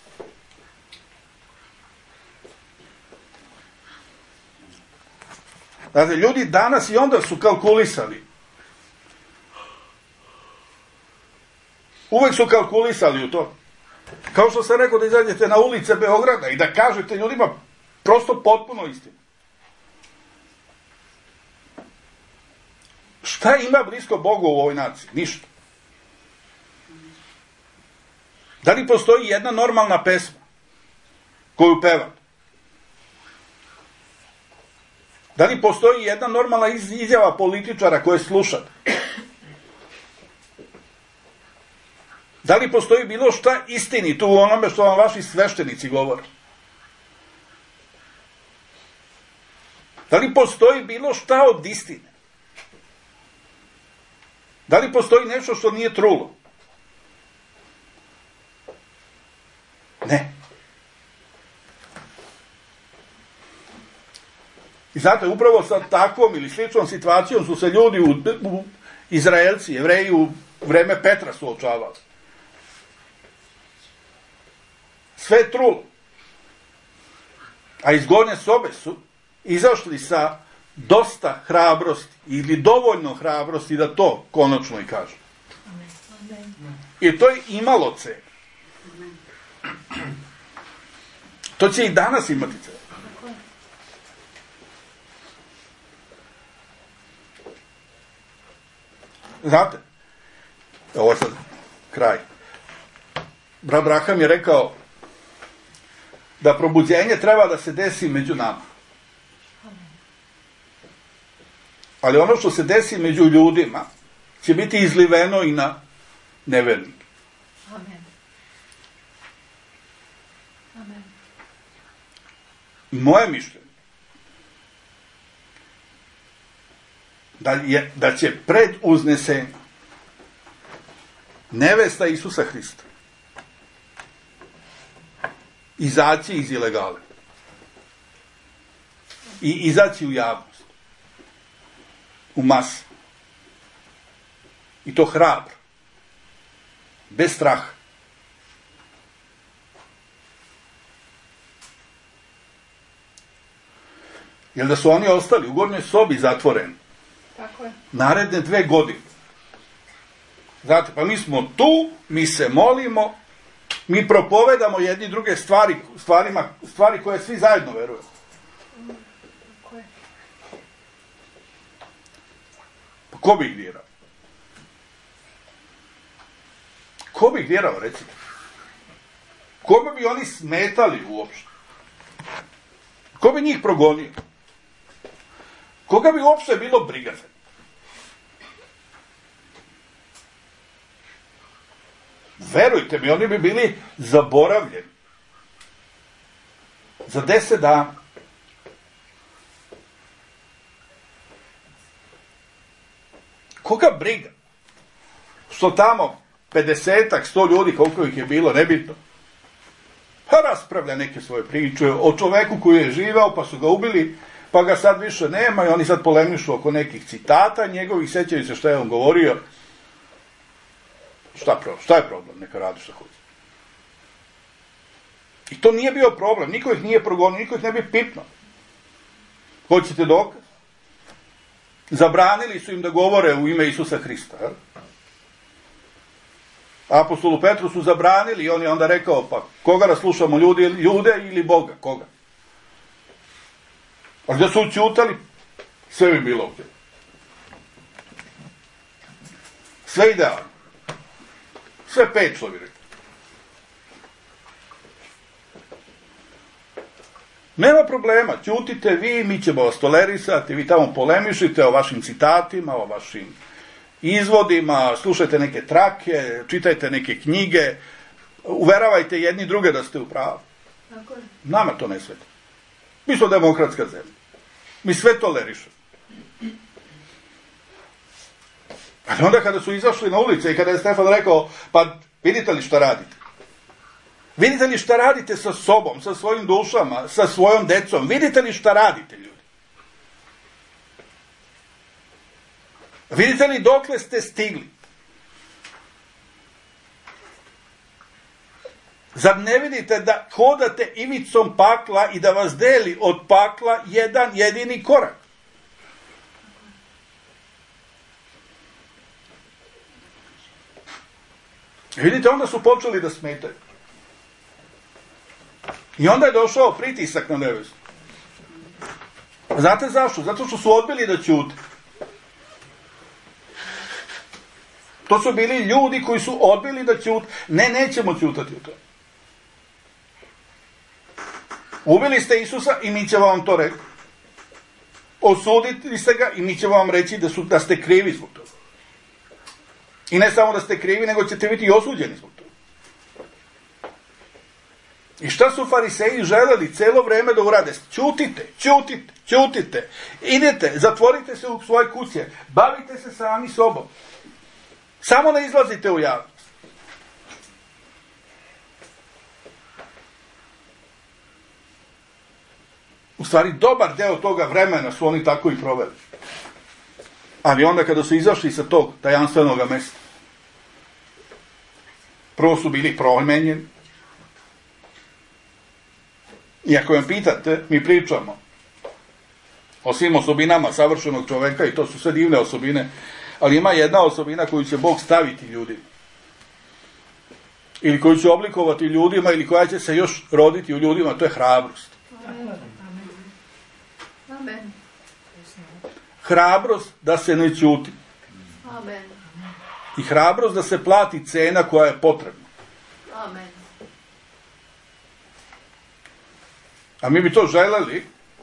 Dakle, ljudi danas i onda su kalkulisali. Uvek su kalkulisali u to. Kao što sam rekao da izađete na ulice Beograda i da kažete ljudima prosto potpuno istinu. Šta ima blisko Bogu u ovoj naciji? Ništa. Da li postoji jedna normalna pesma koju peva? Da li postoji jedna normalna izjava političara koje slušate? Da li postoji bilo šta istinito u onome što vam vaši sveštenici govore? Da li postoji bilo šta od istine? Da li postoji nešto što nije trulo? Ne. I znate, upravo sa takvom ili sličnom situacijom su se ljudi, Izraelci, Jevreji u vreme Petra suočavali. Sve trulo. A iz gornje sobe su izašli sa dosta hrabrosti ili dovoljno hrabrosti da to konačno i kažu. I to je imalo cenu. To će i danas imati cenu. Znate, Ovo je sad kraj. Brat Braham je rekao da probuđenje treba da se desi među nama. Ali ono što se desi među ljudima će biti izliveno i na nevernike. Amen. Amen. Moje mišljenje da će pred uznesenjem nevesta Isusa Hrista izaći iz ilegale i izaći u javnost, u masu. I to hrabro, bez straha. Jer da su oni ostali u gornjoj sobi zatvoreni Tako je. naredne 2 godine. Znate, pa mi smo tu, mi se molimo, mi propovedamo jedni druge stvari koje svi zajedno veruju. Tako je. Pa ko bi ih dirao? Ko bi ih dirao, recimo? Koga bi oni smetali uopšte? Ko bi njih progonio? Koga bi uopšte bilo briga za njih? Verujte mi, oni bi bili zaboravljeni za 10 dana. Koga briga? Što tamo 50-ak, 100 ljudi, koliko ih je bilo, nebitno. Pa raspravlja neke svoje priče o čoveku koji je živao, pa su ga ubili, pa ga sad više nema i oni sad polemišu oko nekih citata njegovih, sećaju se šta je on govorio. Šta je problem? Neka radi šta hoće. I to nije bio problem. Niko ih nije progonio, niko ih ne bi pipnuo. Hoćete dokaz? Zabranili su im da govore u ime Isusa Hrista. Apostolu Petru su zabranili i on je onda rekao, pa koga da slušamo, ljude ili Boga? Koga? A gdje su učutali, sve bi bilo ok. Sve idealno. Sve pečlo bi rekao. Nema problema, ćutite vi, mi ćemo vas tolerisati, vi tamo polemišite o vašim citatima, o vašim izvodima, slušajte neke trake, čitajte neke knjige, uveravajte jedni druge da ste u pravu. Nama to ne sveta. Mi smo demokratska zemlja. Mi sve tolerišemo. Ali onda kada su izašli na ulice i kada je Stefan rekao, pa vidite li šta radite? Vidite li šta radite sa sobom, sa svojim dušama, sa svojom decom? Vidite li šta radite, ljudi? Vidite li dokle ste stigli? Zar ne vidite da hodate ivicom pakla i da vas deli od pakla jedan jedini korak? Vidite, onda su počeli da smetaju. I onda je došao pritisak na nevestu. Znate zašto? Zato što su odbili da ćute. To su bili ljudi koji su odbili da ćute. Ne, nećemo ćutati u to. Ubili ste Isusa i mi ćemo vam to reći. Osudili ste ga i mi ćemo vam reći da ste krivi zbog toga. I ne samo da ste krivi, nego ćete biti i osuđeni zbog toga. I šta su fariseji želeli celo vreme da urade? Ćutite. Idete, zatvorite se u svoje kuće, bavite se sami sobom. Samo ne izlazite u javnost. U stvari, dobar deo toga vremena su oni tako i proveli. Ali onda kada su izašli sa tog tajanstvenog mesta, prvo su bili promenjeni. I ako vam pitate, mi pričamo o svim osobinama savršenog čoveka i to su sve divne osobine, ali ima jedna osobina koju će Bog staviti ljudima. Ili koju će oblikovati ljudima ili koja će se još roditi u ljudima, to je hrabrost. Amen. Hrabrost da se ne ćuti. Amen. i hrabrost da se plati cena koja je potrebna. Amen. A mi bi to želeli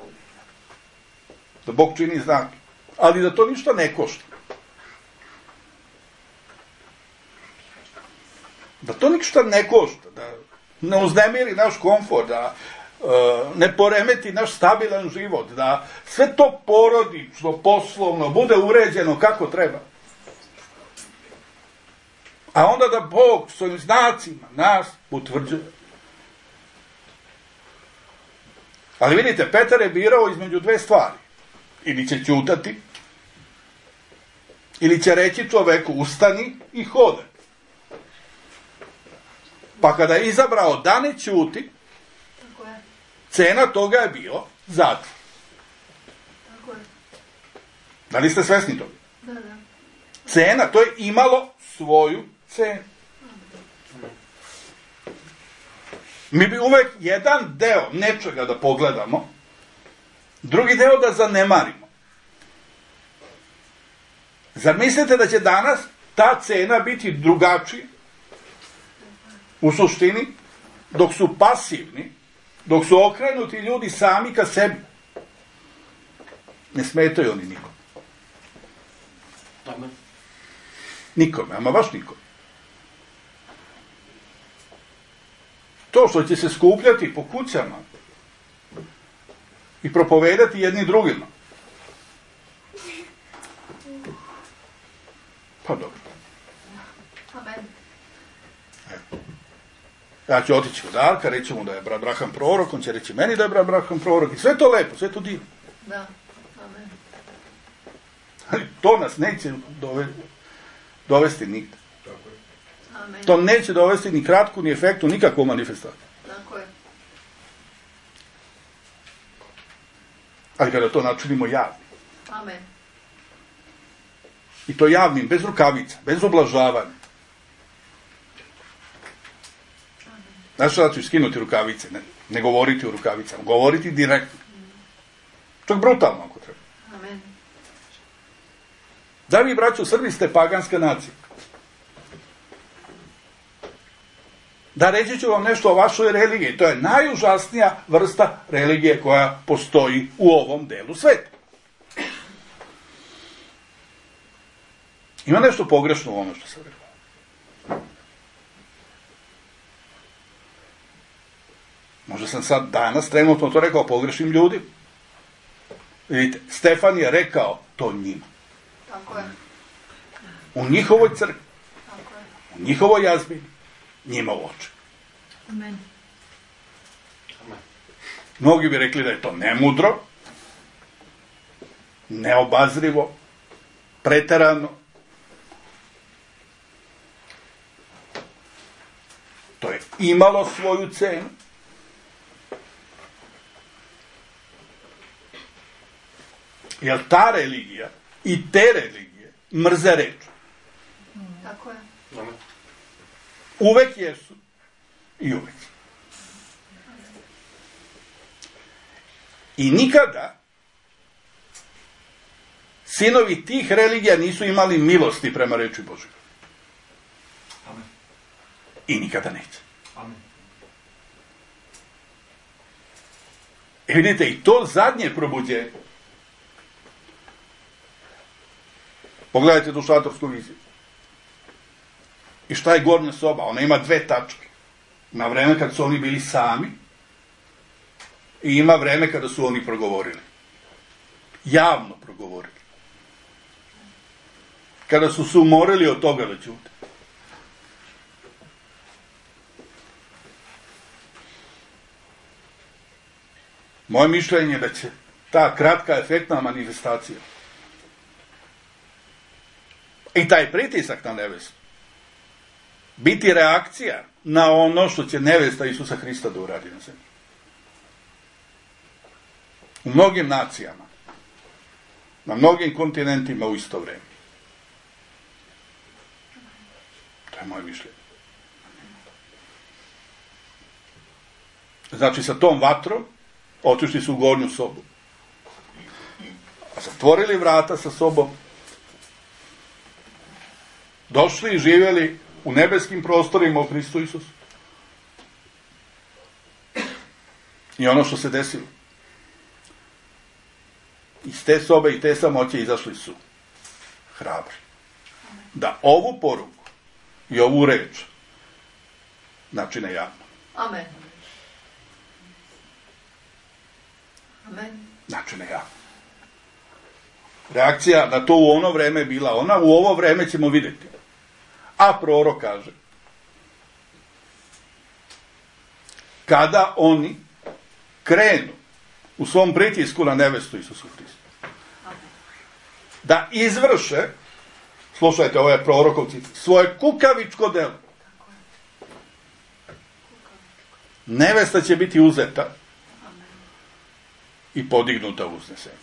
da Bog čini znak, ali da to ništa ne košta. Da to ništa ne košta, da ne uznemiri naš komfor, da ne poremeti naš stabilan život, da sve to porodično, poslovno bude uređeno kako treba. A onda da Bog s ovim znacima nas utvrđuje. Ali vidite, Petar je birao između dve stvari. Ili će ćutati, ili će reći čoveku ustani i hodaj. Pa kada je izabrao da ne ćuti, cena toga je bio zatvor. Da li ste svesni toga? Da. Cena, to je imalo svoju cenu. Mi bi uvek jedan deo nečega da pogledamo, drugi deo da zanemarimo. Zar mislite da će danas ta cena biti drugačija? U suštini, dok su pasivni, dok su okrenuti ljudi sami ka sebi, ne smetaju oni nikome. Nikome, ama baš nikome. To što će se skupljati po kućama i propovedati jedni drugima. Pa dobro. Amen. Ja ću otići kod Darka, reći mu da je brat Braham prorok, on će reći meni da je brat Braham prorok i sve to lepo, sve to divno. Da. Amen. Ali to nas neće dovesti nigde. Amen. To neće dovesti ni kratku, ni efektu, nikakvu manifestaciju. Tako je. Ali kada to načinimo javnim. Amen. I to javnim, bez rukavica, bez ublažavanja. Znaš šta ću skinuti rukavice? Ne govoriti o rukavicama, govoriti direktno. Čak brutalno ako treba. Amen. Da vi, braćo, Srbi ste paganska nacija. Da reći ću vam nešto o vašoj religiji. To je najužasnija vrsta religije koja postoji u ovom delu sveta. Ima nešto pogrešno u ovome što sam rekao. Možda sam sad danas trenutno to rekao pogrešnim ljudima. Vidite, Stefan je rekao to njima. Tako je. U njihovoj crkvi, Tako je. u njihovoj jazbini, njima u oči. Amen. Mnogi bi rekli da je to nemudro, neobazrivo, preterano. To je imalo svoju cenu. Jer ta religija i te religije mrze reč. Tako je. Uvek jesu i uvek. I nikada sinovi tih religija nisu imali milosti prema reči Božoj. I nikada neće. I vidite, i to zadnje probuđenje. Pogledajte dušatorsku viziju. I šta je gornja soba? Ona ima dve tačke. Na vreme kad su oni bili sami i ima vreme kada su oni progovorili. Javno progovorili. Kada su se umorili od toga da ćute. Moje mišljenje je da će ta kratka efektna manifestacija i taj pritisak na nevestu biti reakcija na ono što će nevesta Isusa Hrista da uradi na zemlji. U mnogim nacijama, na mnogim kontinentima u isto vreme. To je moje mišljenje. Znači, sa tom vatrom otišli su u gornju sobu. Zatvorili vrata sa sobom došli i živjeli u nebeskim prostorima u Hristu Isusu. I ono što se desilo. Iz te sobe i te samoće izašli su hrabri. Da ovu poruku i ovu reč načine javno. Amen. Amen. Načine javno. Reakcija na to u ono vreme je bila ona, u ovo vreme ćemo vidjeti. A prorok kaže, kada oni krenu u svom pritisku na nevestu Isusu Hristu, da izvrše, slušajte, ovo je prorokov citat, svoje kukavičko delo, nevesta će biti uzeta i podignuta u uznesenje.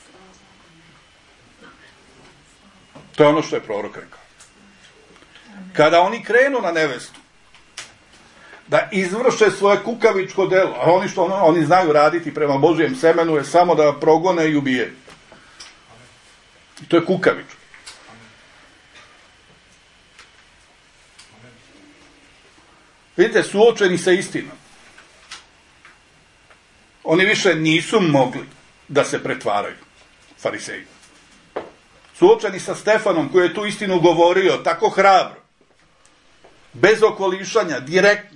To je ono što je prorok rekao. Kada oni krenu na nevestu, da izvrše svoje kukavičko delo, a oni što oni znaju raditi prema Božijem semenu je samo da progone i ubije. I to je kukavičko. Vidite, suočeni sa istinom. Oni više nisu mogli da se pretvaraju, fariseji. Suočeni sa Stefanom, koji je tu istinu govorio tako hrabro, bez okolišanja, direktno.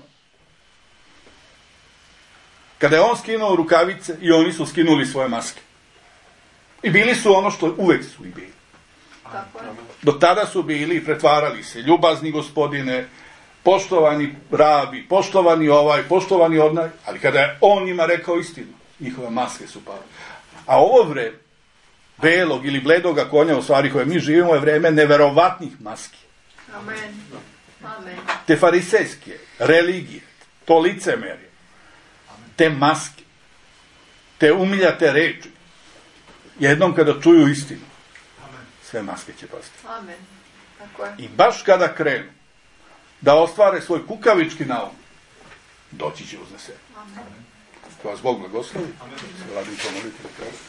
Kada je on skinuo rukavice i oni su skinuli svoje maske. I bili su ono što uvek su i bili. Do tada su bili i pretvarali se ljubazni gospodine, poštovani rabi, poštovani ovaj, poštovani onaj, ali kada je on njima rekao istinu, njihove maske su pale. A ovo vreme belog ili bledoga konja, u stvari koje mi živimo, je vreme neverovatnih maski. Amen. Amen. Te farisejske religije, to licemerje, te maske, te umiljate reči, jednom kada čuju istinu, sve maske će pasti. Amen. Tako je. I baš kada krenu da ostvare svoj kukavički naum, doći će uznesenje. Amen. To vas Bog blagoslovi. Se radim pomoliti na kraju.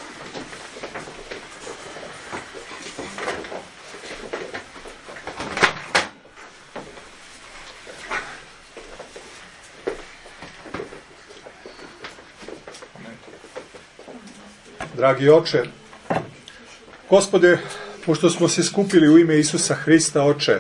Dragi oče, Gospode, pošto smo se skupili u ime Isusa Hrista, oče,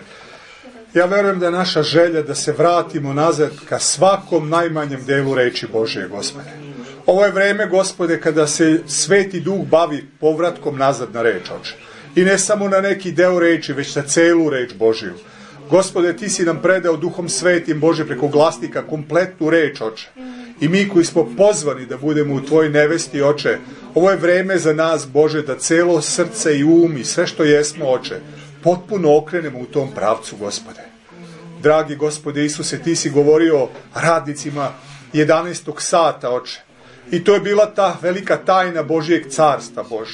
ja verujem da je naša želja da se vratimo nazad ka svakom najmanjem delu reči Božje, Gospode. Ovo je vreme, Gospode, kada se Sveti Duh bavi povratkom nazad na reč, oče. I ne samo na neki deo reči, već na celu reč Božju. Gospode, ti si nam predao Duhom Svetim, Bože, preko glasnika kompletnu reč, oče. I mi koji smo pozvani da budemo u tvojoj nevesti, oče, ovo je vreme za nas, Bože, da celo srce i um i sve što jesmo, oče, potpuno okrenemo u tom pravcu, Gospode. Dragi Gospode Isuse, ti si govorio radnicima 11. sata, oče. I to je bila ta velika tajna Božijeg carstva, Bože.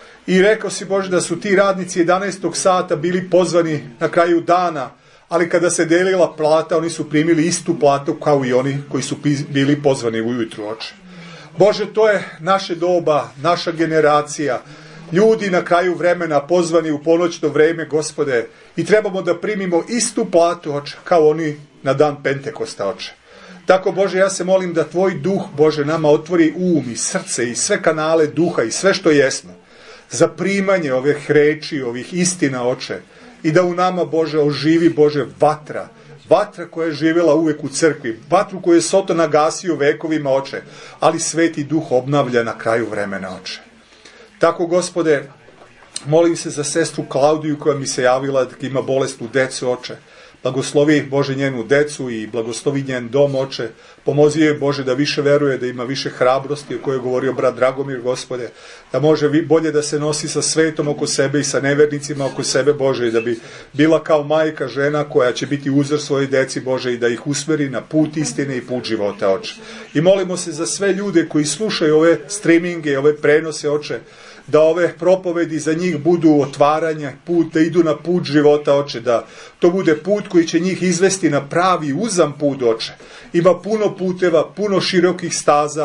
I rekao si, Bože, da su ti radnici 11. sata bili pozvani na kraju dana, ali kada se delila plata, oni su primili istu platu kao i oni koji su bili pozvani ujutru, oče. Bože, to je naše doba, naša generacija, ljudi na kraju vremena pozvani u ponoćno vreme, Gospode, i trebamo da primimo istu platu, oče, kao oni na dan Pentekosta, oče. Tako, Bože, ja se molim da tvoj duh, Bože, nama otvori um i srce i sve kanale duha i sve što jesmo za primanje ovih reči, ovih istina, oče, i da u nama, Bože, oživi, Bože, vatra koja je živjela uvek u crkvi, vatru koju je Soton nagasio vekovima, oče, ali Sveti Duh obnavlja na kraju vremena, oče. Tako, Gospode, molim se za sestru Klaudiju koja mi se javila da ima bolesnu decu, oče. Blagoslovi, Bože, njenu decu i blagoslovi njen dom, oče. Pomozi joj, Bože, da više veruje, da ima više hrabrosti, o kojoj je govorio brat Dragomir, Gospode, da može bolje da se nosi sa svetom oko sebe i sa nevernicima oko sebe, Bože, i da bi bila kao majka, žena koja će biti uzor svoje deci, Bože, i da ih usmeri na put istine i put života, oče. I molimo se za sve ljude koji slušaju ove streaminge, ove prenose, oče, da ove propovedi za njih budu otvaranje, put, da idu na put života, oče, da to bude put koji će njih izvesti na pravi uzam put, oče. Ima puno puteva, puno širokih staza,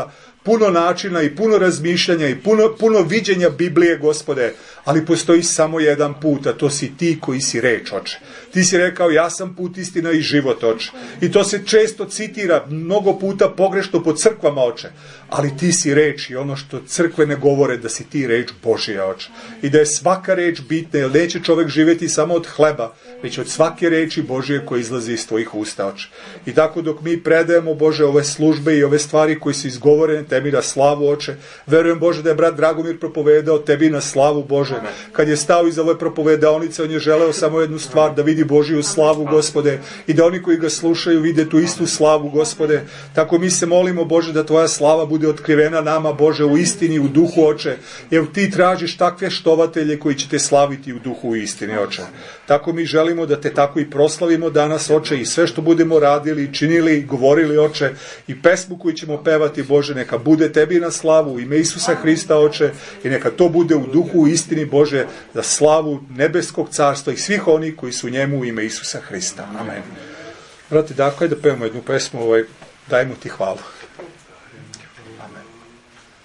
puno načina i puno razmišljanja i puno viđenja Biblije, Gospode, ali postoji samo jedan put, a to si ti koji si reč, Oče. Ti si rekao, ja sam put, istina i život, Oče. I to se često citira, mnogo puta pogrešno po crkvama, Oče. Ali ti si reč i ono što crkve ne govore, da si ti reč Božija, Oče. I da je svaka reč bitna, jer neće čovjek živjeti samo od hleba, već od svake reči Božije koja izlazi iz tvojih usta, Oče. I tako dok mi predajemo, Bože, ove službe i ove stvari koje su izgovorene, tebi na slavu, Oče. Verujem, Bože, da je brat Dragomir propovedao tebi na slavu, Bože. Kad je stao iza ove propovedaonice, on je želeo samo jednu stvar, da vidi Božiju slavu, Gospode, i da oni koji ga slušaju vide tu istu slavu, Gospode. Tako mi se molimo, Bože, da tvoja slava bude otkrivena nama, Bože, u istini, u duhu, Oče, jer ti tražiš takve štovatelje koji će te slaviti u duhu i istini, Oče. Tako mi želimo da te tako i proslavimo danas, Oče, i sve što budemo radili, činili, govorili, Oče, i pesmu koju ćemo pevati, Bože, neka bude tebi na slavu, u ime Isusa Hrista, Oče, i neka to bude u duhu i istini, Bože, za slavu nebeskog carstva i svih onih koji su u njemu, u ime Isusa Hrista. Amen. Brate, dakle, da pevamo jednu pesmu, dajmo ti hvalu.